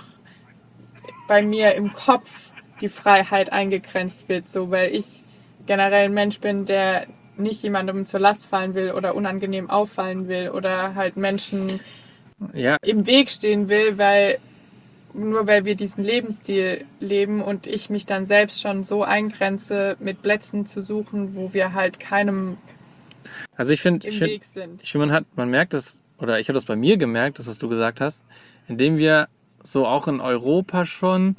bei mir im Kopf die Freiheit eingegrenzt wird, so, weil ich generell ein Mensch bin, der nicht jemandem zur Last fallen will oder unangenehm auffallen will oder halt Menschen Ja, im Weg stehen will, weil nur weil wir diesen Lebensstil leben und ich mich dann selbst schon so eingrenze, mit Plätzen zu suchen, wo wir halt keinem also ich finde, im ich finde, Weg sind. ich finde, man hat, man merkt das, oder ich habe das bei mir gemerkt, das, was du gesagt hast, indem wir so auch in Europa schon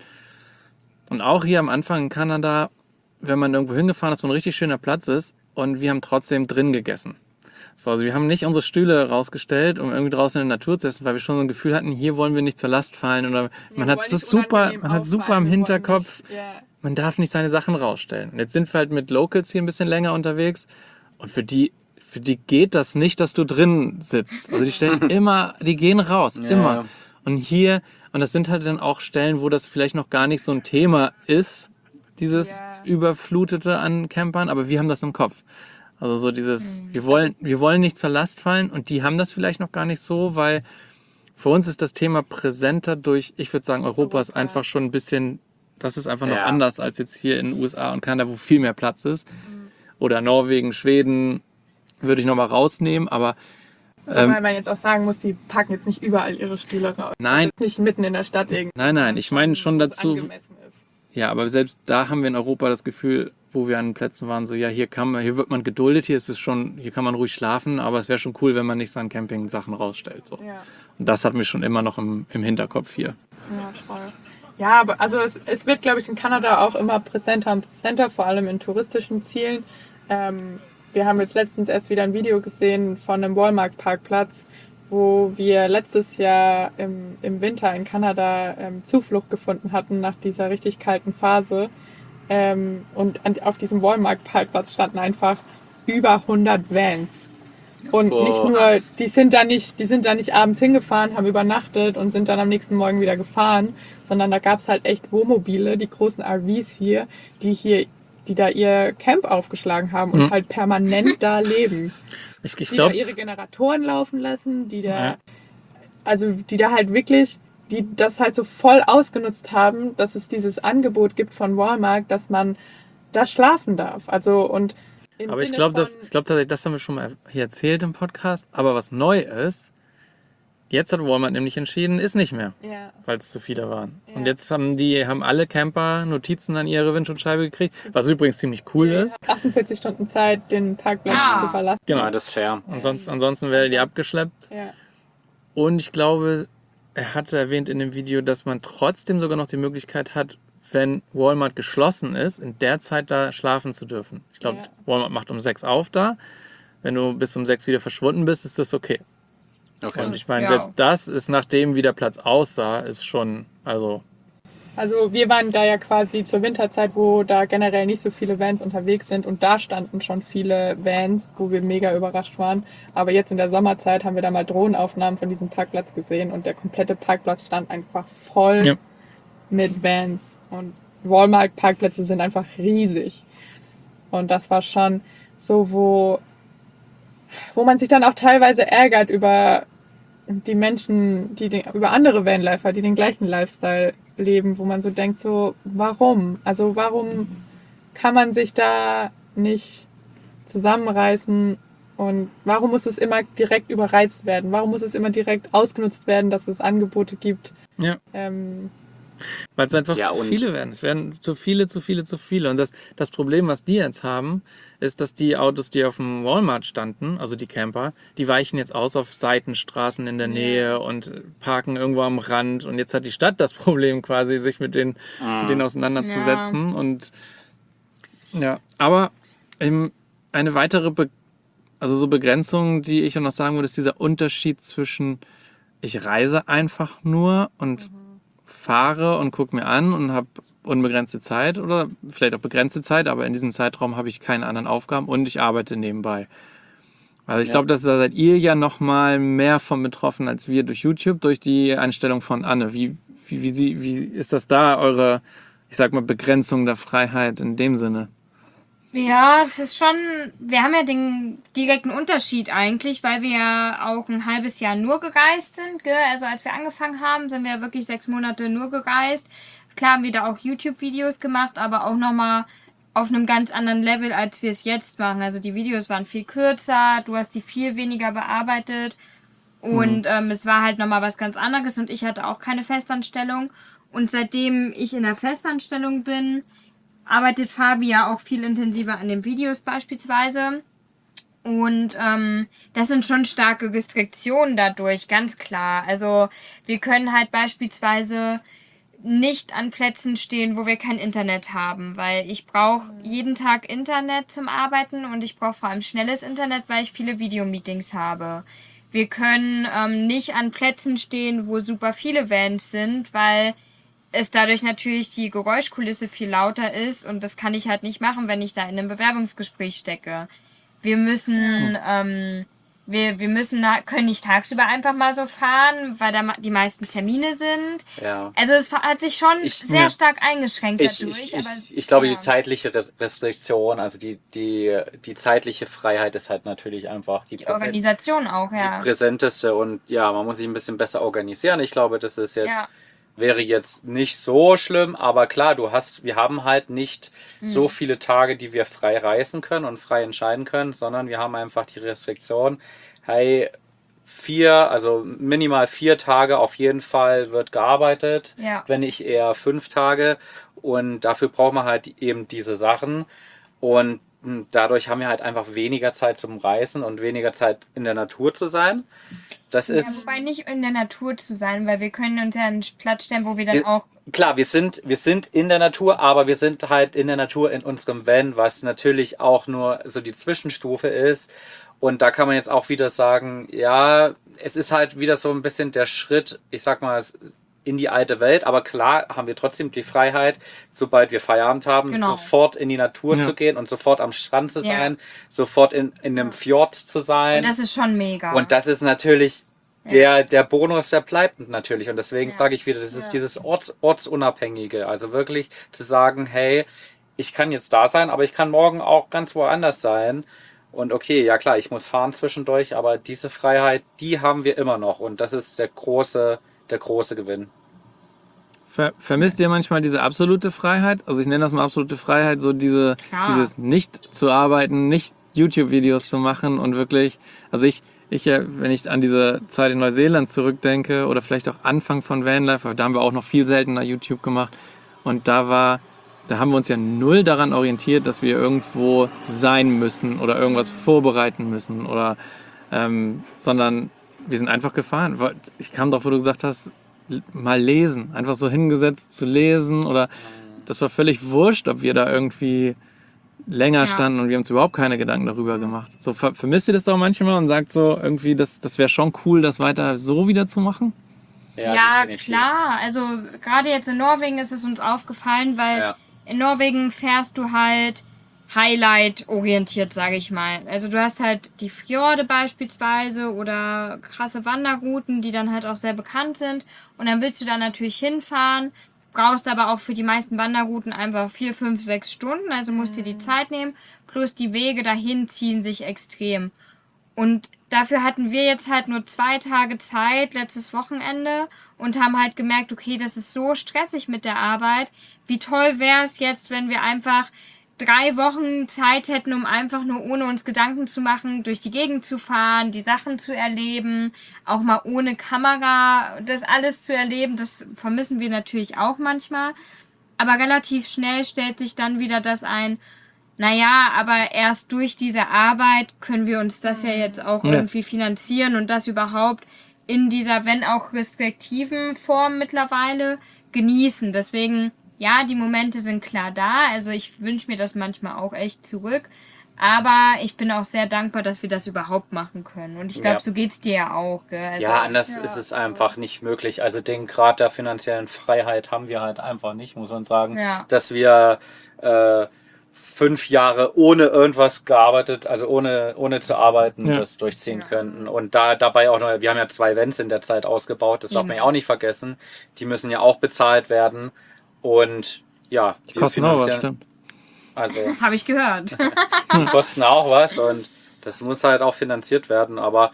und auch hier am Anfang in Kanada, wenn man irgendwo hingefahren ist, wo ein richtig schöner Platz ist und wir haben trotzdem drin gegessen. So, also wir haben nicht unsere Stühle rausgestellt, um irgendwie draußen in der Natur zu essen, weil wir schon so ein Gefühl hatten, hier wollen wir nicht zur Last fallen oder man hat es super, man hat super im Hinterkopf, Ja. man darf nicht seine Sachen rausstellen. Und jetzt sind wir halt mit Locals hier ein bisschen länger unterwegs und für die, für die geht das nicht, dass du drin sitzt. Also die stellen immer, die gehen raus, Ja, immer. ja. Und hier, und das sind halt dann auch Stellen, wo das vielleicht noch gar nicht so ein Thema ist, dieses Ja. Überflutete an Campern, aber wir haben das im Kopf. Also so dieses, wir wollen, wir wollen nicht zur Last fallen und die haben das vielleicht noch gar nicht so, weil für uns ist das Thema präsenter durch, ich würde sagen, Europa ist Europa. einfach schon ein bisschen, das ist einfach noch Ja. anders als jetzt hier in den U S A und Kanada, wo viel mehr Platz ist. Oder Norwegen, Schweden würde ich nochmal rausnehmen, aber Wobei ähm, man jetzt auch sagen muss, die packen jetzt nicht überall ihre Stühle raus. Nein. Also nicht mitten in der Stadt irgendwie. Nein, nein, ich meine schon was dazu- angemessen ist. ja, aber selbst da haben wir in Europa das Gefühl, wo wir an den Plätzen waren, so ja, hier kann man, hier wird man geduldet, hier ist es schon, hier kann man ruhig schlafen, aber es wäre schon cool, wenn man nicht seine Camping-Sachen rausstellt. So. Ja. Und das hatten wir schon immer noch im, im Hinterkopf hier. Ja, voll. Ja, aber also es, es wird, glaube ich, in Kanada auch immer präsenter und präsenter, vor allem in touristischen Zielen. Ähm, wir haben jetzt letztens erst wieder ein Video gesehen von einem Walmart-Parkplatz, wo wir letztes Jahr im, im Winter in Kanada ähm, Zuflucht gefunden hatten nach dieser richtig kalten Phase. Ähm, und an, auf diesem Walmart-Parkplatz standen einfach über hundert Vans. Und Boah. nicht nur, die sind da nicht, die sind da nicht abends hingefahren, haben übernachtet und sind dann am nächsten Morgen wieder gefahren, sondern da gab es halt echt Wohnmobile, die großen R Vs hier, die hier, die da ihr Camp aufgeschlagen haben und Mhm. halt permanent da leben. Ich, ich Die da glaube, ihre Generatoren laufen lassen, die da, Ja. also die da halt wirklich, die das halt so voll ausgenutzt haben, dass es dieses Angebot gibt von Walmart, dass man da schlafen darf. Also und im aber ich Sinne glaube, von- das, ich glaube tatsächlich, das haben wir schon mal hier erzählt im Podcast. Aber was neu ist, jetzt hat Walmart nämlich entschieden, ist nicht mehr, Ja. weil es zu viele waren. Ja. Und jetzt haben die haben alle Camper Notizen an ihre Windschutzscheibe gekriegt, was übrigens ziemlich cool ist. achtundvierzig Stunden Zeit, den Parkplatz Ja. zu verlassen. Genau. Ja, das ist fair. Ansonsten, ansonsten wäre die abgeschleppt. Ja. Und ich glaube, er hatte erwähnt in dem Video, dass man trotzdem sogar noch die Möglichkeit hat, wenn Walmart geschlossen ist, in der Zeit da schlafen zu dürfen. Ich glaube, Ja. Walmart macht um sechs auf da. Wenn du bis um sechs wieder verschwunden bist, ist das okay. Okay. Und ich meine, Ja. selbst das ist, nachdem wie der Platz aussah, ist schon, also, Also wir waren da ja quasi zur Winterzeit, wo da generell nicht so viele Vans unterwegs sind und da standen schon viele Vans, wo wir mega überrascht waren. Aber jetzt in der Sommerzeit haben wir da mal Drohnenaufnahmen von diesem Parkplatz gesehen und der komplette Parkplatz stand einfach voll Ja. mit Vans. Und Walmart-Parkplätze sind einfach riesig. Und das war schon so, wo, wo man sich dann auch teilweise ärgert über die Menschen, die den, über andere Vanlifer, die den gleichen Lifestyle leben, wo man so denkt, so, warum? Also warum kann man sich da nicht zusammenreißen und warum muss es immer direkt überreizt werden? Warum muss es immer direkt ausgenutzt werden, dass es Angebote gibt? ja. Ähm, Weil es einfach Ja, zu und- viele werden. Es werden zu viele, zu viele, zu viele. Und das, das Problem, was die jetzt haben, ist, dass die Autos, die auf dem Walmart standen, also die Camper, die weichen jetzt aus auf Seitenstraßen in der Nähe und parken irgendwo am Rand. Und jetzt hat die Stadt das Problem quasi, sich mit denen, mit denen auseinanderzusetzen. Und ja, aber ähm, eine weitere Be also so Begrenzung, die ich noch sagen würde, ist dieser Unterschied zwischen ich reise einfach nur und fahre und gucke mir an und habe unbegrenzte Zeit oder vielleicht auch begrenzte Zeit, aber in diesem Zeitraum habe ich keine anderen Aufgaben und ich arbeite nebenbei. Also ich Ja. glaube, dass da seid ihr ja noch mal mehr von betroffen als wir durch YouTube, durch die Einstellung von Anne. Wie, wie, wie, sie, wie ist das da, eure, ich sag mal, Begrenzung der Freiheit in dem Sinne? Ja, es ist schon, wir haben ja den direkten Unterschied eigentlich, weil wir ja auch ein halbes Jahr nur gereist sind. Gell? Also als wir angefangen haben, sind wir ja wirklich sechs Monate nur gereist. Klar haben wir da auch YouTube-Videos gemacht, aber auch nochmal auf einem ganz anderen Level, als wir es jetzt machen. Also die Videos waren viel kürzer, du hast die viel weniger bearbeitet und ähm, es war halt nochmal was ganz anderes und ich hatte auch keine Festanstellung. Und seitdem ich in der Festanstellung bin, arbeitet Fabi ja auch viel intensiver an den Videos beispielsweise. Und ähm, das sind schon starke Restriktionen dadurch, ganz klar. Also wir können halt beispielsweise nicht an Plätzen stehen, wo wir kein Internet haben, weil ich brauche jeden Tag Internet zum Arbeiten und ich brauche vor allem schnelles Internet, weil ich viele Videomeetings habe. Wir können ähm, nicht an Plätzen stehen, wo super viele Vans sind, weil es dadurch natürlich die Geräuschkulisse viel lauter ist und das kann ich halt nicht machen, wenn ich da in einem Bewerbungsgespräch stecke. Wir müssen, ähm, wir, wir müssen, können nicht tagsüber einfach mal so fahren, weil da die meisten Termine sind. Ja. Also es hat sich schon Ich- sehr ja. stark eingeschränkt Ich, dadurch. ich, aber, ich, ich glaube, ja. die zeitliche Re- Restriktion, also die, die, die zeitliche Freiheit ist halt natürlich einfach die, Die präsent, Organisation auch, ja. die präsenteste und ja, man muss sich ein bisschen besser organisieren. Ich glaube, das ist jetzt, Ja. wäre jetzt nicht so schlimm, aber klar, du hast, wir haben halt nicht Mhm. so viele Tage, die wir frei reisen können und frei entscheiden können, sondern wir haben einfach die Restriktion, hey, vier, also minimal vier Tage auf jeden Fall wird gearbeitet, Ja. wenn nicht eher fünf Tage. Und dafür braucht man halt eben diese Sachen. Und dadurch haben wir halt einfach weniger Zeit zum Reisen und weniger Zeit in der Natur zu sein. Das Ja, ist wobei nicht in der Natur zu sein, weil wir können uns ja einen Platz stellen, wo wir dann Wir- auch klar, wir sind, wir sind in der Natur, aber wir sind halt in der Natur in unserem Van, was natürlich auch nur so die Zwischenstufe ist. Und da kann man jetzt auch wieder sagen, ja, es ist halt wieder so ein bisschen der Schritt, ich sag mal, in die alte Welt. Aber klar haben wir trotzdem die Freiheit, sobald wir Feierabend haben, Genau. sofort in die Natur Ja. zu gehen und sofort am Strand zu Ja. sein, sofort in, in einem Fjord zu sein. und das ist schon mega. Und das ist natürlich der, der Bonus, der bleibt natürlich. Und deswegen Ja. sage ich wieder, das ist Ja. dieses Orts, Ortsunabhängige. Also wirklich zu sagen, hey, ich kann jetzt da sein, aber ich kann morgen auch ganz woanders sein. Und okay, ja klar, ich muss fahren zwischendurch, aber diese Freiheit, die haben wir immer noch. Und das ist der große, der große Gewinn. Ver vermisst ihr manchmal diese absolute Freiheit? Also ich nenne das mal absolute Freiheit, so diese, Klar. dieses nicht zu arbeiten, nicht YouTube-Videos zu machen und wirklich, also ich, ich, wenn ich an diese Zeit in Neuseeland zurückdenke oder vielleicht auch Anfang von Vanlife, da haben wir auch noch viel seltener YouTube gemacht und da war, da haben wir uns ja null daran orientiert, dass wir irgendwo sein müssen oder irgendwas vorbereiten müssen oder, ähm, sondern wir sind einfach gefahren. Ich kam drauf, wo du gesagt hast, mal lesen, einfach so hingesetzt zu lesen oder das war völlig wurscht, ob wir da irgendwie länger Ja. standen und wir haben uns überhaupt keine Gedanken darüber gemacht. So ver vermisst ihr das auch manchmal und sagt so irgendwie, das, das wäre schon cool, das weiter so wieder zu machen? Ja, definitiv. klar. Also gerade jetzt in Norwegen ist es uns aufgefallen, weil Ja. in Norwegen fährst du halt Highlight-orientiert, sage ich mal. Also du hast halt die Fjorde beispielsweise oder krasse Wanderrouten, die dann halt auch sehr bekannt sind. Und dann willst du da natürlich hinfahren, brauchst aber auch für die meisten Wanderrouten einfach vier, fünf, sechs Stunden. Also musst dir die Zeit nehmen. Plus die Wege dahin ziehen sich extrem. Und dafür hatten wir jetzt halt nur zwei Tage Zeit, letztes Wochenende, und haben halt gemerkt, okay, das ist so stressig mit der Arbeit. Wie toll wäre es jetzt, wenn wir einfach drei Wochen Zeit hätten, um einfach nur ohne uns Gedanken zu machen, durch die Gegend zu fahren, die Sachen zu erleben, auch mal ohne Kamera das alles zu erleben. Das vermissen wir natürlich auch manchmal. Aber relativ schnell stellt sich dann wieder das ein, naja, aber erst durch diese Arbeit können wir uns das ja jetzt auch Ja. irgendwie finanzieren und das überhaupt in dieser, wenn auch restriktiven Form mittlerweile genießen. Deswegen, ja, die Momente sind klar da. Also ich wünsche mir das manchmal auch echt zurück. Aber ich bin auch sehr dankbar, dass wir das überhaupt machen können. Und ich glaube, Ja. so geht's dir ja auch. Gell? Also, Ja, anders Ja. ist es einfach nicht möglich. Also den Grad der finanziellen Freiheit haben wir halt einfach nicht, muss man sagen. Ja. Dass wir äh, fünf Jahre ohne irgendwas gearbeitet, also ohne, ohne zu arbeiten, Ja. das durchziehen Ja. könnten. Und da dabei auch noch, wir haben ja zwei Events in der Zeit ausgebaut, das darf man ja auch nicht vergessen. Die müssen ja auch bezahlt werden. Und ja, Die kosten auch was, finanzieren- stimmt. Also Habe ich gehört. die kosten auch was und das muss halt auch finanziert werden. Aber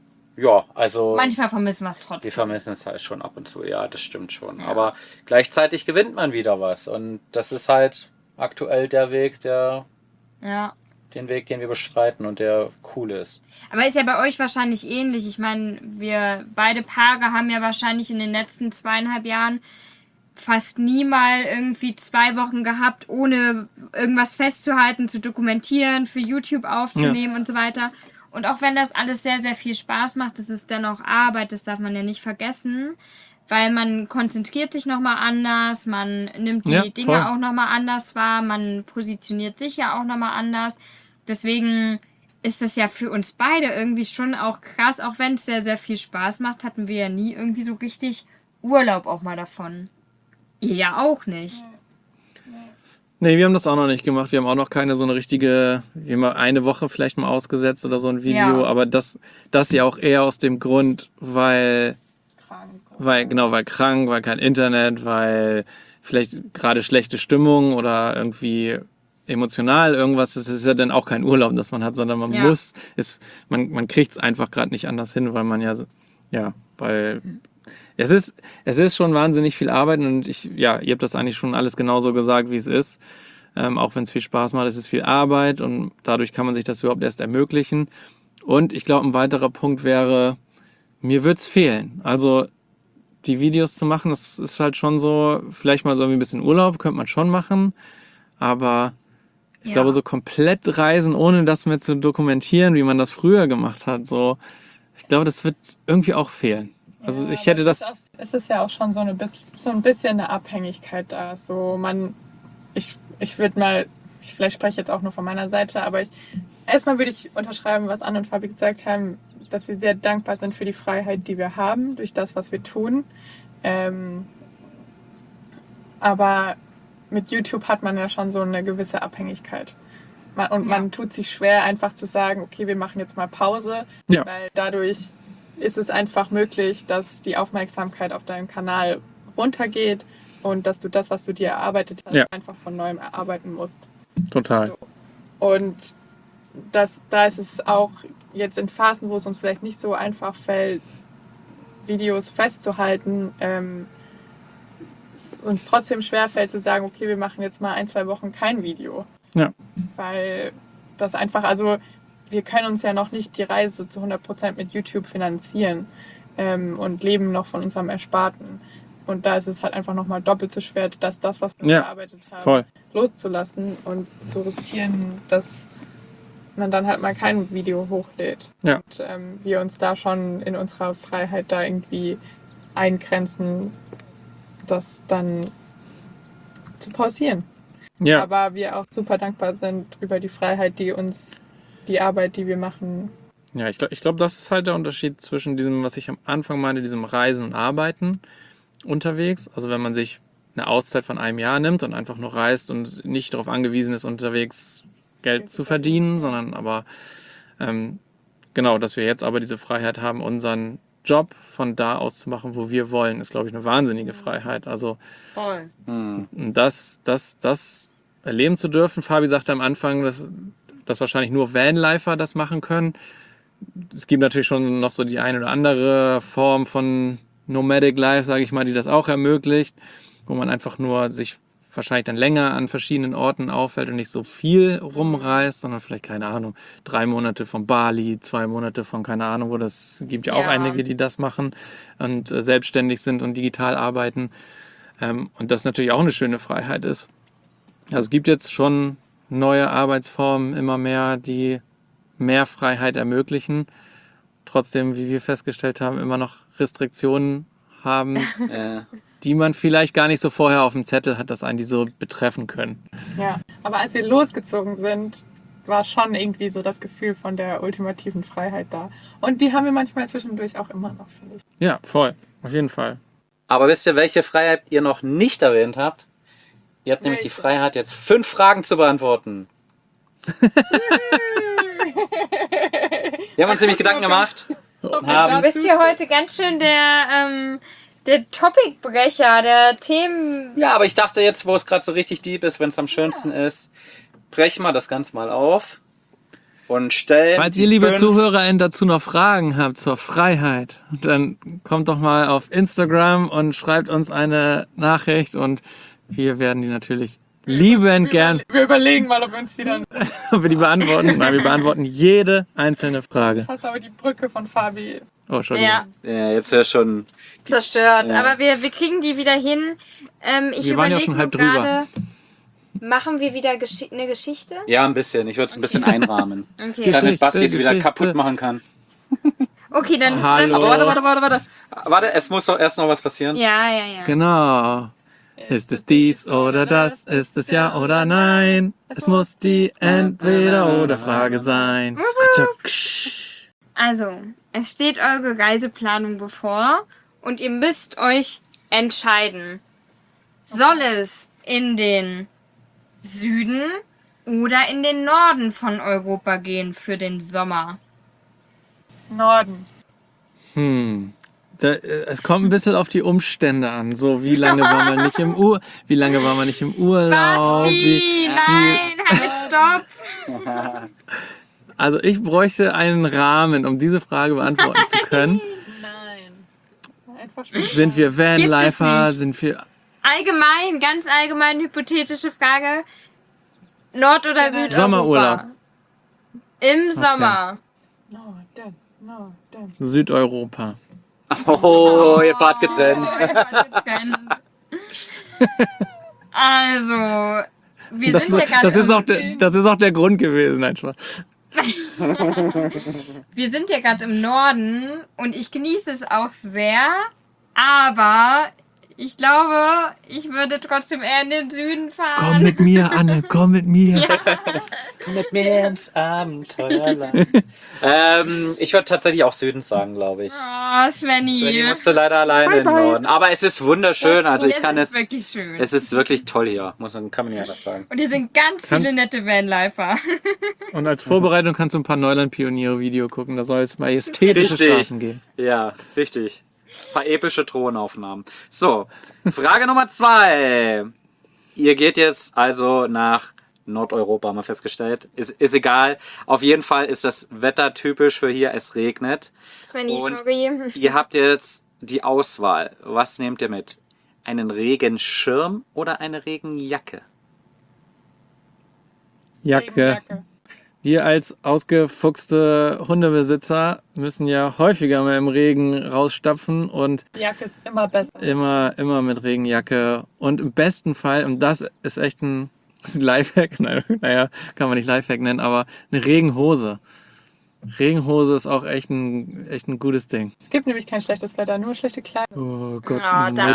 ja, also Manchmal vermissen wir es trotzdem. wir vermissen es halt schon ab und zu, ja, das stimmt schon. Aber gleichzeitig gewinnt man wieder was. Und das ist halt aktuell der Weg, der, Ja. den Weg, den wir beschreiten und der cool ist. Aber ist ja bei euch wahrscheinlich ähnlich. Ich meine, wir beide Paare haben ja wahrscheinlich in den letzten zweieinhalb Jahren fast nie mal irgendwie zwei Wochen gehabt, ohne irgendwas festzuhalten, zu dokumentieren, für YouTube aufzunehmen und so weiter. Und auch wenn das alles sehr, sehr viel Spaß macht, das ist dennoch Arbeit, das darf man ja nicht vergessen, weil man konzentriert sich nochmal anders, man nimmt die Ja, Dinge voll. auch nochmal anders wahr, man positioniert sich ja auch nochmal anders. Deswegen ist es ja für uns beide irgendwie schon auch krass, auch wenn es sehr, sehr viel Spaß macht, hatten wir ja nie irgendwie so richtig Urlaub auch mal davon. Ihr ja auch nicht. Nee, wir haben das auch noch nicht gemacht. Wir haben auch noch keine so eine richtige, wir haben mal eine Woche vielleicht mal ausgesetzt oder so ein Video, Ja. aber das, das ja auch eher aus dem Grund, weil, Krank. weil, genau, weil krank, weil kein Internet, weil vielleicht gerade schlechte Stimmung oder irgendwie emotional irgendwas, das ist ja dann auch kein Urlaub, das man hat, sondern man Ja. muss, ist, man, man kriegt es einfach gerade nicht anders hin, weil man ja, so- ja, weil es ist, es ist schon wahnsinnig viel Arbeit und ich, ja, ihr habt das eigentlich schon alles genauso gesagt, wie es ist. Ähm, auch wenn es viel Spaß macht, es ist viel Arbeit und dadurch kann man sich das überhaupt erst ermöglichen. Und ich glaube, ein weiterer Punkt wäre, mir wird's fehlen. Also die Videos zu machen, das ist halt schon so, vielleicht mal so irgendwie ein bisschen Urlaub könnte man schon machen, aber ich Ja. glaube, so komplett reisen, ohne das mehr zu dokumentieren, wie man das früher gemacht hat, so, ich glaube, das wird irgendwie auch fehlen. Also Ja, ich hätte aber es das, ist auch- Es ist ja auch schon so, eine, bis- so ein bisschen eine Abhängigkeit da. So man, ich, ich würde mal, ich, vielleicht spreche ich jetzt auch nur von meiner Seite, aber ich erstmal würde ich unterschreiben, was Anne und Fabi gesagt haben, dass wir sehr dankbar sind für die Freiheit, die wir haben, durch das, was wir tun. Ähm, aber mit YouTube hat man ja schon so eine gewisse Abhängigkeit. Man, und Ja. man tut sich schwer, einfach zu sagen, okay, wir machen jetzt mal Pause, Ja. weil dadurch ist es einfach möglich, dass die Aufmerksamkeit auf deinem Kanal runtergeht und dass du das, was du dir erarbeitet hast, Ja. einfach von neuem erarbeiten musst. total. So. Und das, da ist es auch jetzt in Phasen, wo es uns vielleicht nicht so einfach fällt, Videos festzuhalten, ähm, uns trotzdem schwerfällt zu sagen, okay, wir machen jetzt mal ein, zwei Wochen kein Video. Ja. Weil das einfach, also wir können uns ja noch nicht die Reise zu hundert Prozent mit YouTube finanzieren ähm, und leben noch von unserem Ersparten. Und da ist es halt einfach nochmal doppelt so schwer, dass das, was wir Ja, gearbeitet haben, voll. loszulassen und zu riskieren, dass man dann halt mal kein Video hochlädt. Ja. Und ähm, wir uns da schon in unserer Freiheit da irgendwie eingrenzen, das dann zu pausieren. Ja, Aber wir auch super dankbar sind über die Freiheit, die uns die Arbeit, die wir machen. ja ich glaube, ich glaub, das ist halt der Unterschied zwischen diesem, was ich am Anfang meine, diesem Reisen und Arbeiten unterwegs. Also wenn man sich eine Auszeit von einem Jahr nimmt und einfach nur reist und nicht darauf angewiesen ist, unterwegs Geld zu verdienen, sondern aber ähm, genau, dass wir jetzt aber diese Freiheit haben, unseren Job von da aus zu machen, wo wir wollen, ist, glaube ich, eine wahnsinnige Freiheit. Also Voll. Hm. das, das, das erleben zu dürfen. Fabi sagte am Anfang, dass, dass wahrscheinlich nur Vanlifer das machen können. Es gibt natürlich schon noch so die eine oder andere Form von Nomadic Life, sage ich mal, die das auch ermöglicht, wo man einfach nur sich wahrscheinlich dann länger an verschiedenen Orten aufhält und nicht so viel rumreist, sondern vielleicht, keine Ahnung, drei Monate von Bali, zwei Monate von, keine Ahnung, wo das gibt ja auch Ja. einige, die das machen und äh, selbstständig sind und digital arbeiten. Ähm, und das natürlich auch eine schöne Freiheit ist. Also es gibt jetzt schon neue Arbeitsformen, immer mehr, die mehr Freiheit ermöglichen. Trotzdem, wie wir festgestellt haben, immer noch Restriktionen haben, Äh, die man vielleicht gar nicht so vorher auf dem Zettel hat, dass einen die so betreffen können. Ja, aber als wir losgezogen sind, war schon irgendwie so das Gefühl von der ultimativen Freiheit da. Und die haben wir manchmal zwischendurch auch immer noch, finde ich. Ja, voll. Auf jeden Fall. aber wisst ihr, welche Freiheit ihr noch nicht erwähnt habt? Ihr habt nämlich die Welche? Freiheit, jetzt fünf Fragen zu beantworten. Wir haben uns nämlich Gedanken gemacht. Haben. Du bist hier heute ganz schön der, ähm, der Topicbrecher, der Themen... Ja, aber ich dachte jetzt, wo es gerade so richtig deep ist, wenn es am schönsten ist, brechen wir das Ganze mal auf und stellen. Falls die ihr, liebe fünf- ZuhörerInnen, dazu noch Fragen habt zur Freiheit, dann kommt doch mal auf Instagram und schreibt uns eine Nachricht und wir werden die natürlich liebend gern, Wir überlegen mal, ob wir uns die dann... ob wir die beantworten. Nein, wir beantworten jede einzelne Frage. Jetzt hast du aber die Brücke von Fabi. Oh, Entschuldigung. Ja, Ja, jetzt ja schon. zerstört. Ja. Aber wir, wir kriegen die wieder hin. Ähm, ich Wir waren ja überlege schon halb nur drüber. gerade, machen wir wieder Geschi eine Geschichte? Ja, ein bisschen. Ich würde es ein bisschen einrahmen. Okay. Damit Basti es wieder Geschichte. kaputt machen kann. Okay, dann... Hallo. Aber warte, warte, warte, warte. Warte, es muss doch erst noch was passieren. Dann, ja, ja, ja. Genau. Ist es dies oder das? Ist es ja oder nein? Es muss die Entweder-oder-Frage sein. Also, es steht eure Reiseplanung bevor und ihr müsst euch entscheiden. Soll es in den Süden oder in den Norden von Europa gehen für den Sommer? Norden. Hm. Da, äh, es kommt ein bisschen auf die Umstände an. So, wie lange war man nicht im Ur, wie lange war man nicht im Urlaub? Wie, Basti, nein, halt, stopp! also ich bräuchte einen Rahmen, um diese Frage beantworten zu können. Nein. Einfach spontan. Sind wir Vanlifer? nicht. Sind wir Allgemein, ganz allgemein hypothetische Frage. Nord- oder Südeuropa? Sommerurlaub. Im Sommer. Norden, Norden. Südeuropa? Oh, ihr fahrt getrennt. Also, wir Das, sind ja gerade das, ist im- auch der, das ist auch der Grund gewesen. Nein, Spaß. wir sind ja gerade im Norden und ich genieße es auch sehr, aber ich glaube, ich würde trotzdem eher in den Süden fahren. Komm mit mir, Anne, komm mit mir. Komm mit mir ins Abenteuerland. ähm, ich würde tatsächlich auch Süden sagen, glaube ich. Oh, Svenny. Svenny musste leider alleine in den Norden. Aber es ist wunderschön. Also ich kann es. es. ist wirklich schön. Es ist wirklich toll hier. Muss man, kann man ja das sagen. und hier sind ganz Kann- viele nette Vanlifer. Und als Vorbereitung kannst du ein paar Neuland-Pioniere-Video gucken. Da soll es majestätische Richtig. Straßen geben. Ja, richtig. Ein paar epische Drohnenaufnahmen. So, Frage Nummer zwei. Ihr geht jetzt also nach Nordeuropa, haben wir festgestellt. Ist, ist egal. Auf jeden Fall ist das Wetter typisch für hier. Es regnet. Svenny, Und- sorry. Ihr habt jetzt die Auswahl. Was nehmt ihr mit? Einen Regenschirm oder eine Regenjacke? Jacke. Regenjacke. Wir als ausgefuchste Hundebesitzer müssen ja häufiger mal im Regen rausstapfen und Die Jacke ist immer besser. immer, immer mit Regenjacke. Und im besten Fall, und das ist echt ein, das ist ein Lifehack, nein, naja, kann man nicht Lifehack nennen, aber eine Regenhose. Regenhose ist auch echt ein, echt ein gutes Ding. Es gibt nämlich kein schlechtes Wetter, nur schlechte Kleidung. Oh Gott, Oh, da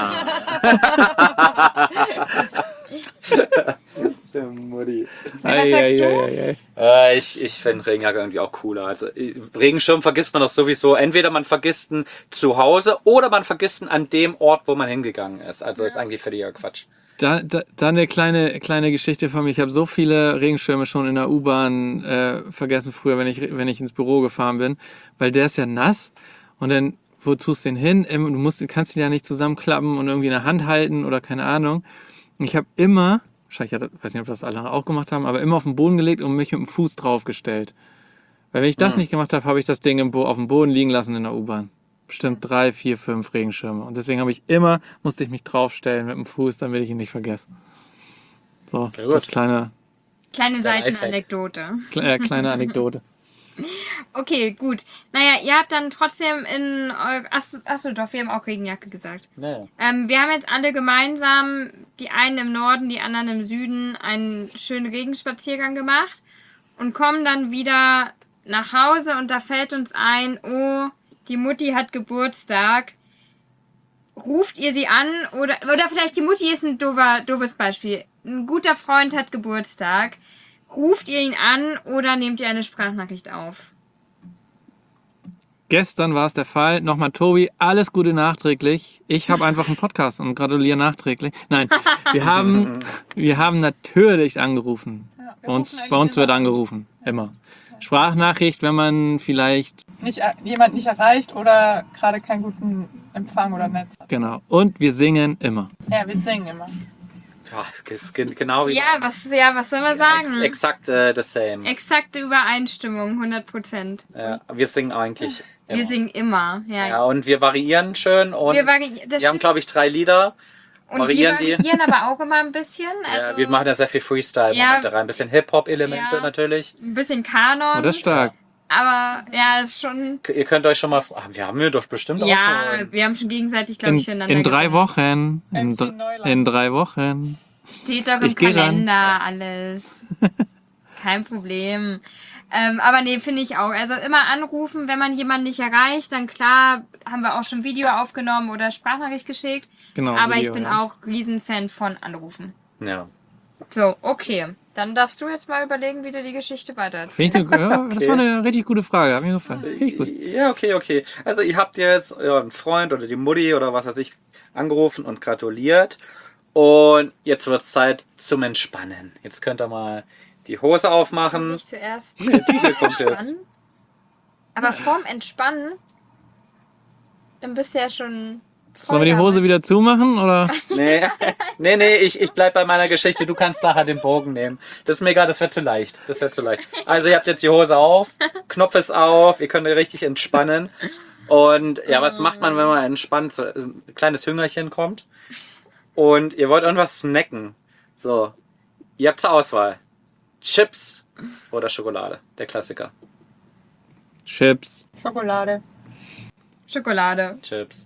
Der Mutti. Ja, was sagst du? Ei, ei, ei, ei. Äh, ich ich finde Regenjacke irgendwie auch cooler. Also äh, Regenschirm vergisst man doch sowieso. Entweder man vergisst ihn zu Hause oder man vergisst ihn an dem Ort, wo man hingegangen ist. Also ist eigentlich völliger Quatsch. Da, da, da eine kleine, kleine Geschichte von mir. Ich habe so viele Regenschirme schon in der U-Bahn äh, vergessen früher, wenn ich, wenn ich ins Büro gefahren bin, weil der ist ja nass und dann, wo tust du den hin? Du musst, kannst ihn ja nicht zusammenklappen und irgendwie in der Hand halten oder keine Ahnung. Und ich habe immer, wahrscheinlich, ich weiß nicht, ob das alle auch gemacht haben, aber immer auf den Boden gelegt und mich mit dem Fuß draufgestellt. Weil wenn ich das Hm. nicht gemacht habe, habe ich das Ding im Bo- auf dem Boden liegen lassen in der U-Bahn. Bestimmt drei, vier, fünf Regenschirme. Und deswegen habe ich immer, musste ich mich draufstellen mit dem Fuß, damit ich ihn nicht vergesse. So, Sehr gut. das kleine, Kleine Sehr Lifehack. Seitenanekdote. kle- äh, kleine Anekdote. Okay, gut. Naja, ihr habt dann trotzdem in... Eu- Achso, achso, doch, wir haben auch Regenjacke gesagt. Naja. Ähm, wir haben jetzt alle gemeinsam, die einen im Norden, die anderen im Süden, einen schönen Regenspaziergang gemacht und kommen dann wieder nach Hause und da fällt uns ein, oh, die Mutti hat Geburtstag. Ruft ihr sie an oder, oder vielleicht die Mutti ist ein doofer, doofes Beispiel. Ein guter Freund hat Geburtstag. Ruft ihr ihn an oder nehmt ihr eine Sprachnachricht auf? Gestern war es der Fall. Nochmal, Tobi, alles Gute nachträglich. Ich habe einfach einen Podcast und gratuliere nachträglich. Nein, wir haben, wir haben natürlich angerufen. Ja, wir Bei uns, rufen eigentlich bei uns wird immer an. angerufen. Immer. Sprachnachricht, wenn man vielleicht, Nicht, äh, jemand nicht erreicht oder gerade keinen guten Empfang oder Netz hat. genau. Und wir singen immer. Ja, wir singen immer. Ja, es ist gen- genau wie Ja, was, ja, was soll man Ex sagen? exakt äh, the same. Exakte Übereinstimmung, hundert Prozent. Ja, wir singen eigentlich Wir immer. singen immer. Ja, Ja, und wir variieren schön und wir wir, vari das haben, stimmt. glaube ich, drei Lieder. Und variieren wir die. variieren aber auch immer ein bisschen. Also Ja, wir machen da sehr viel Freestyle-Momente Ja. rein. Ein bisschen Hip-Hop-Elemente Ja. natürlich. ein bisschen Kanon. Oh, das ist stark. aber ja, ist schon. Ihr könnt euch schon mal... Ah, wir haben wir doch bestimmt auch Ja, schon. wir haben schon gegenseitig, glaube In, ich, füreinander in drei gesungen. Wochen. In, M C dr- Neuland. in drei Wochen. Steht doch im Ich geh ran. Kalender alles. Kein Problem. Ähm, aber nee, finde ich auch. Also immer anrufen, wenn man jemanden nicht erreicht, dann klar, haben wir auch schon Video aufgenommen oder Sprachnachricht geschickt. Genau. aber Video, ich bin ja. auch Riesenfan von Anrufen. Ja. So, okay. Dann darfst du jetzt mal überlegen, wie du die Geschichte weiter. Finde ich, ja, das war eine richtig gute Frage. Hat mir gefallen. Finde ich gut. Ja, okay, okay. Also ihr habt jetzt euren Freund oder die Mutti oder was weiß ich angerufen und gratuliert. Und jetzt wird es Zeit zum Entspannen. Jetzt könnt ihr mal die Hose aufmachen. Nicht zuerst Nee, diese kommt jetzt. entspannen. Aber vorm Entspannen, dann bist du ja schon. voll Sollen wir die Hose damit. wieder zumachen? Oder? Nee, nee, nee ich, ich bleib bei meiner Geschichte. Du kannst nachher den Bogen nehmen. Das ist mir egal, das wird zu leicht. Das wird zu leicht. Also ihr habt jetzt die Hose auf, Knopf ist auf, ihr könnt richtig entspannen. Und ja, was macht man, wenn man entspannt? So ein kleines Hüngerchen kommt. Und ihr wollt irgendwas snacken. So, ihr habt zur Auswahl Chips oder Schokolade. Der Klassiker. Chips. Schokolade. Schokolade. Chips.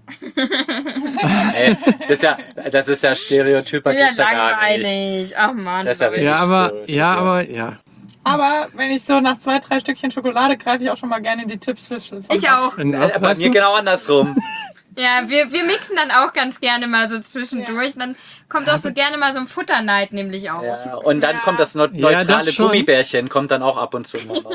Ey, das ist ja, das ist ja Stereotyper, Ja, gibt's ja gar nicht. langweilig. Ach man. Das ist ja Leute. richtig. Ja, aber, Stereotyp, ja, ja. aber, ja. Aber wenn ich so nach zwei, drei Stückchen Schokolade greife ich auch schon mal gerne in die Chipsschüssel. Ich auch. Und Äh, was bei greifst mir du? genau andersrum. Ja, wir, wir mixen dann auch ganz gerne mal so zwischendurch. Dann kommt auch so gerne mal so ein Futterneid nämlich auf. Ja, und dann Ja. kommt das neu- Ja, neutrale das schon. Gummibärchen, kommt dann auch ab und zu mal.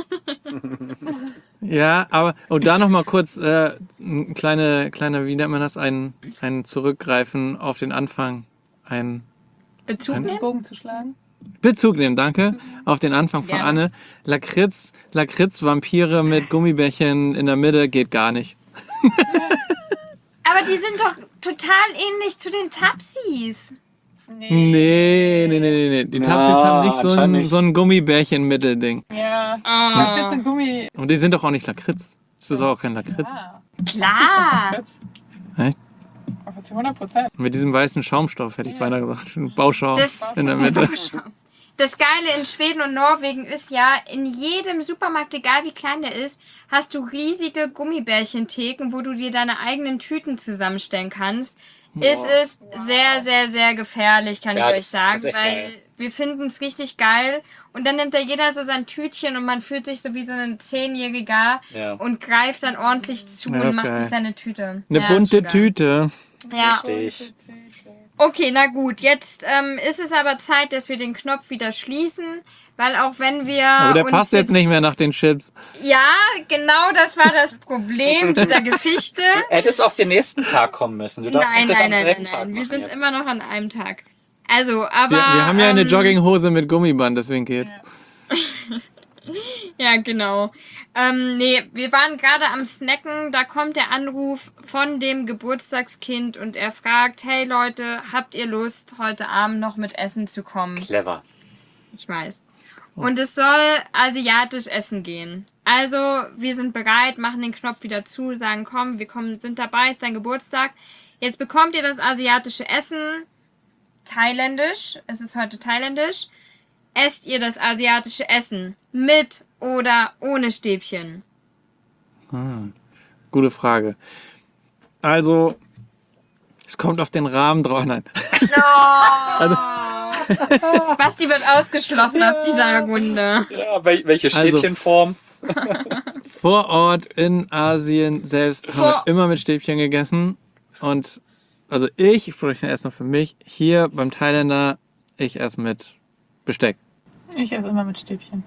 Ja, aber, und da noch mal kurz, äh, ein kleine, kleine, wie nennt man das, ein, ein Zurückgreifen auf den Anfang. Ein Bezug Ein- nehmen? Bogen zu schlagen. Bezug nehmen, danke, auf den Anfang von Gerne. Anne. Lakritz, Lakritz, Vampire mit Gummibärchen in der Mitte geht gar nicht. Aber die sind doch total ähnlich zu den Tapsis. Nee. Nee, nee, nee, nee, nee. Die Ja, Tapsis haben nicht so anscheinend ein, nicht. so ein Gummibärchen-Mittelding. Ja. Oh. Lakritz und Gummi. Und die sind doch auch nicht Lakritz. Das ist auch kein Lakritz. Ja. Klar. Lakritz. Echt? Aber zu hundert Prozent. Mit diesem weißen Schaumstoff, hätte ich Ja. beinahe gesagt. Ein Bauschaum Das- in der Mitte. Das Geile in Schweden und Norwegen ist ja, in jedem Supermarkt, egal wie klein der ist, hast du riesige Gummibärchentheken, wo du dir deine eigenen Tüten zusammenstellen kannst. Es ist sehr, sehr, sehr gefährlich, kann Ja, ich das- euch sagen, das ist echt weil geil. wir finden es richtig geil. Und dann nimmt da jeder so sein Tütchen und man fühlt sich so wie so ein Zehnjähriger Ja. und greift dann ordentlich zu Ja, das und ist macht geil. sich seine Tüte. Eine Ja, ist bunte schon geil. Tüte. Ja, Richtig. okay, na gut. Jetzt ähm, ist es aber Zeit, dass wir den Knopf wieder schließen, weil auch wenn wir Aber der uns passt jetzt nicht mehr nach den Chips. Ja, genau das war das Problem dieser Geschichte. Hättest auf den nächsten Tag kommen müssen. Du darfst Nein, nicht das nein, am nein, selben nein, Tag nein. Wir machen sind jetzt. immer noch an einem Tag. Also, aber... Wir, wir haben ja eine ähm, Jogginghose mit Gummiband, deswegen geht's. Ja, genau. Ähm, nee, wir waren gerade am Snacken, da kommt der Anruf von dem Geburtstagskind und er fragt, hey Leute, habt ihr Lust, heute Abend noch mit Essen zu kommen? Clever. Ich weiß. Und es soll asiatisch essen gehen. Also, wir sind bereit, machen den Knopf wieder zu, sagen, komm, wir kommen, sind dabei, ist dein Geburtstag. Jetzt bekommt ihr das asiatische Essen, thailändisch, es ist heute thailändisch. Esst ihr das asiatische Essen mit oder ohne Stäbchen? Gute Frage. Also, es kommt auf den Rahmen drauf. Nein. Basti wird ausgeschlossen aus dieser Runde. Ja, wel welche Also- Stäbchenform? Vor Ort in Asien selbst haben Vor- wir immer mit Stäbchen gegessen. Und also ich, ich spreche erstmal für mich, hier beim Thailänder, ich esse mit Besteck. Ich esse immer mit Stäbchen.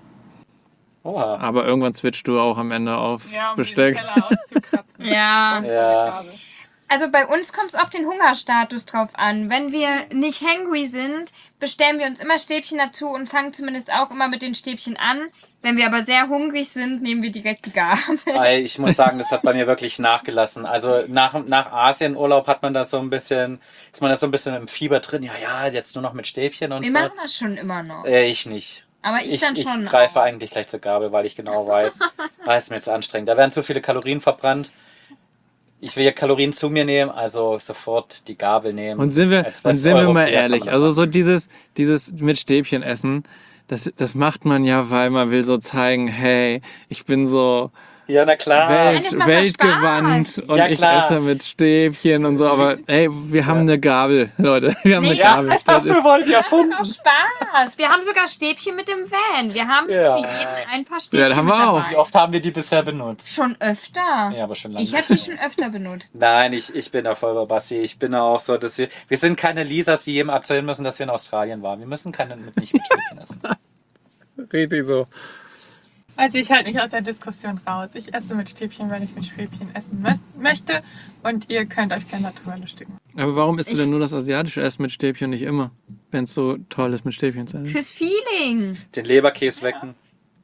Oha. Aber irgendwann switcht du auch am Ende auf Ja, um Besteck. den Teller auszukratzen. Ja. Ja. Also bei uns kommt es auf den Hungerstatus drauf an. Wenn wir nicht hangry sind, bestellen wir uns immer Stäbchen dazu und fangen zumindest auch immer mit den Stäbchen an. Wenn wir aber sehr hungrig sind, nehmen wir direkt die Gabel. Ey, Ich muss sagen, das hat bei mir wirklich nachgelassen. Also nach, nach Asienurlaub hat man da so ein bisschen, ist man da so ein bisschen im Fieber drin. Ja, ja, jetzt nur noch mit Stäbchen und Wir so. machen das schon immer noch. Äh, ich nicht. Aber ich, Ich, dann ich schon. greife auch. eigentlich gleich zur Gabel, weil ich genau weiß, ah, ist mir jetzt anstrengend. Da werden zu viele Kalorien verbrannt. Ich will ja Kalorien zu mir nehmen, also sofort die Gabel nehmen. Und sind wir, Als und sind wir mal Westeuropäer kann man ehrlich, das also machen. so dieses, dieses mit Stäbchen essen, das, das macht man ja, weil man will so zeigen, hey, ich bin so Ja, na klar. Nein, Welt, das macht doch weltgewandt Spaß. und Ja, ich klar. esse mit Stäbchen und so, aber ey, wir haben eine Gabel, Leute, wir haben Nee, eine ja, Gabel. das Das Dafür ist, wollte ich Das erfunden. macht auch Spaß. Wir haben sogar Stäbchen mit dem Van. Wir haben Ja. für jeden ein paar Stäbchen Ja, das haben mit wir auch. dabei. Wie oft haben wir die bisher benutzt? Schon öfter. Ja, aber schon lange. Ich habe die schon öfter benutzt. Nein, ich, ich bin da voll bei Basti. Ich bin da auch so, dass wir. Wir sind keine Lisas, die jedem erzählen müssen, dass wir in Australien waren. Wir müssen keine mit nicht mit Stäbchen essen. richtig so. Also ich halte mich aus der Diskussion raus. Ich esse mit Stäbchen, weil ich mit Stäbchen essen mö- möchte. Und ihr könnt euch gerne darüber lustigen. Aber warum isst du denn nur das asiatische Essen mit Stäbchen nicht immer, wenn es so toll ist mit Stäbchen zu essen? Fürs Feeling. Den Leberkäse wecken.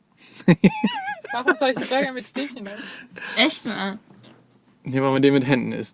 Warum soll ich Burger mit Stäbchen essen? Echt mal. Hier, weil man den mit Händen isst.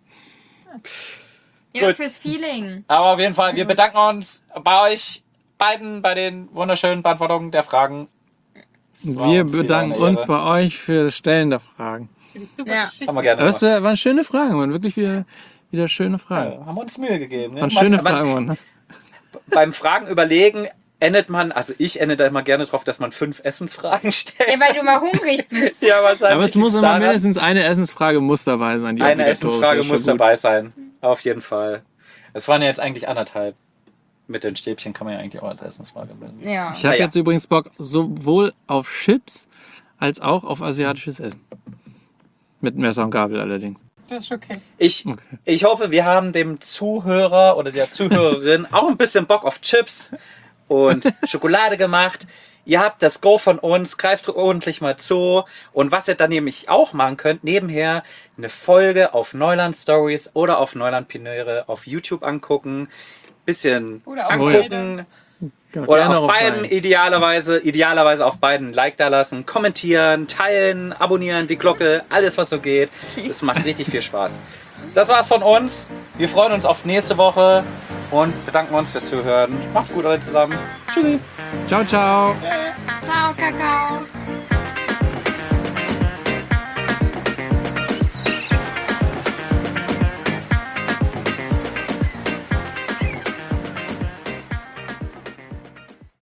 Ja, Gut. fürs Feeling. Aber auf jeden Fall, wir bedanken uns bei euch beiden bei den wunderschönen Beantwortungen der Fragen. Es war Wir uns wieder bedanken eine uns Ehre. bei euch für das Stellen der Fragen. Für die super Ja. Geschichte. Haben wir gerne Aber es gemacht. war- waren schöne Fragen, waren wirklich wieder, wieder schöne Fragen. Ja, haben wir uns Mühe gegeben. Ne? Waren schöne Man- man- Fragen waren das. Beim Fragen überlegen endet man, also ich ende da immer gerne drauf, dass man fünf Essensfragen stellt. Ja, weil du mal hungrig bist. Ja, wahrscheinlich. Aber es muss liegt's immer daran. mindestens eine Essensfrage muss dabei sein. Die Eine obligatorische Essensfrage ist muss schon gut. dabei sein. Auf jeden Fall. Es waren ja jetzt eigentlich anderthalb. Mit den Stäbchen kann man ja eigentlich auch als Essensfrage bilden. Ja. Ich habe Naja. jetzt übrigens Bock sowohl auf Chips als auch auf asiatisches Essen. Mit Messer und Gabel allerdings. Das ist okay. Ich, Okay. ich hoffe, wir haben dem Zuhörer oder der Zuhörerin auch ein bisschen Bock auf Chips und Schokolade gemacht. Ihr habt das Go von uns, greift ordentlich mal zu. Und was ihr dann nämlich auch machen könnt, nebenher eine Folge auf Neuland Stories oder auf Neuland Pioniere auf YouTube angucken. Bisschen Oder auf angucken. Genau, Oder gerne auf beiden, beiden. idealerweise, idealerweise auf beiden ein Like da lassen, kommentieren, teilen, abonnieren, die Glocke, alles was so geht. Das macht richtig viel Spaß. Das war's von uns. Wir freuen uns auf nächste Woche und bedanken uns fürs Zuhören. Macht's gut alle zusammen. Tschüssi. Ciao, ciao. Ciao, Kakao.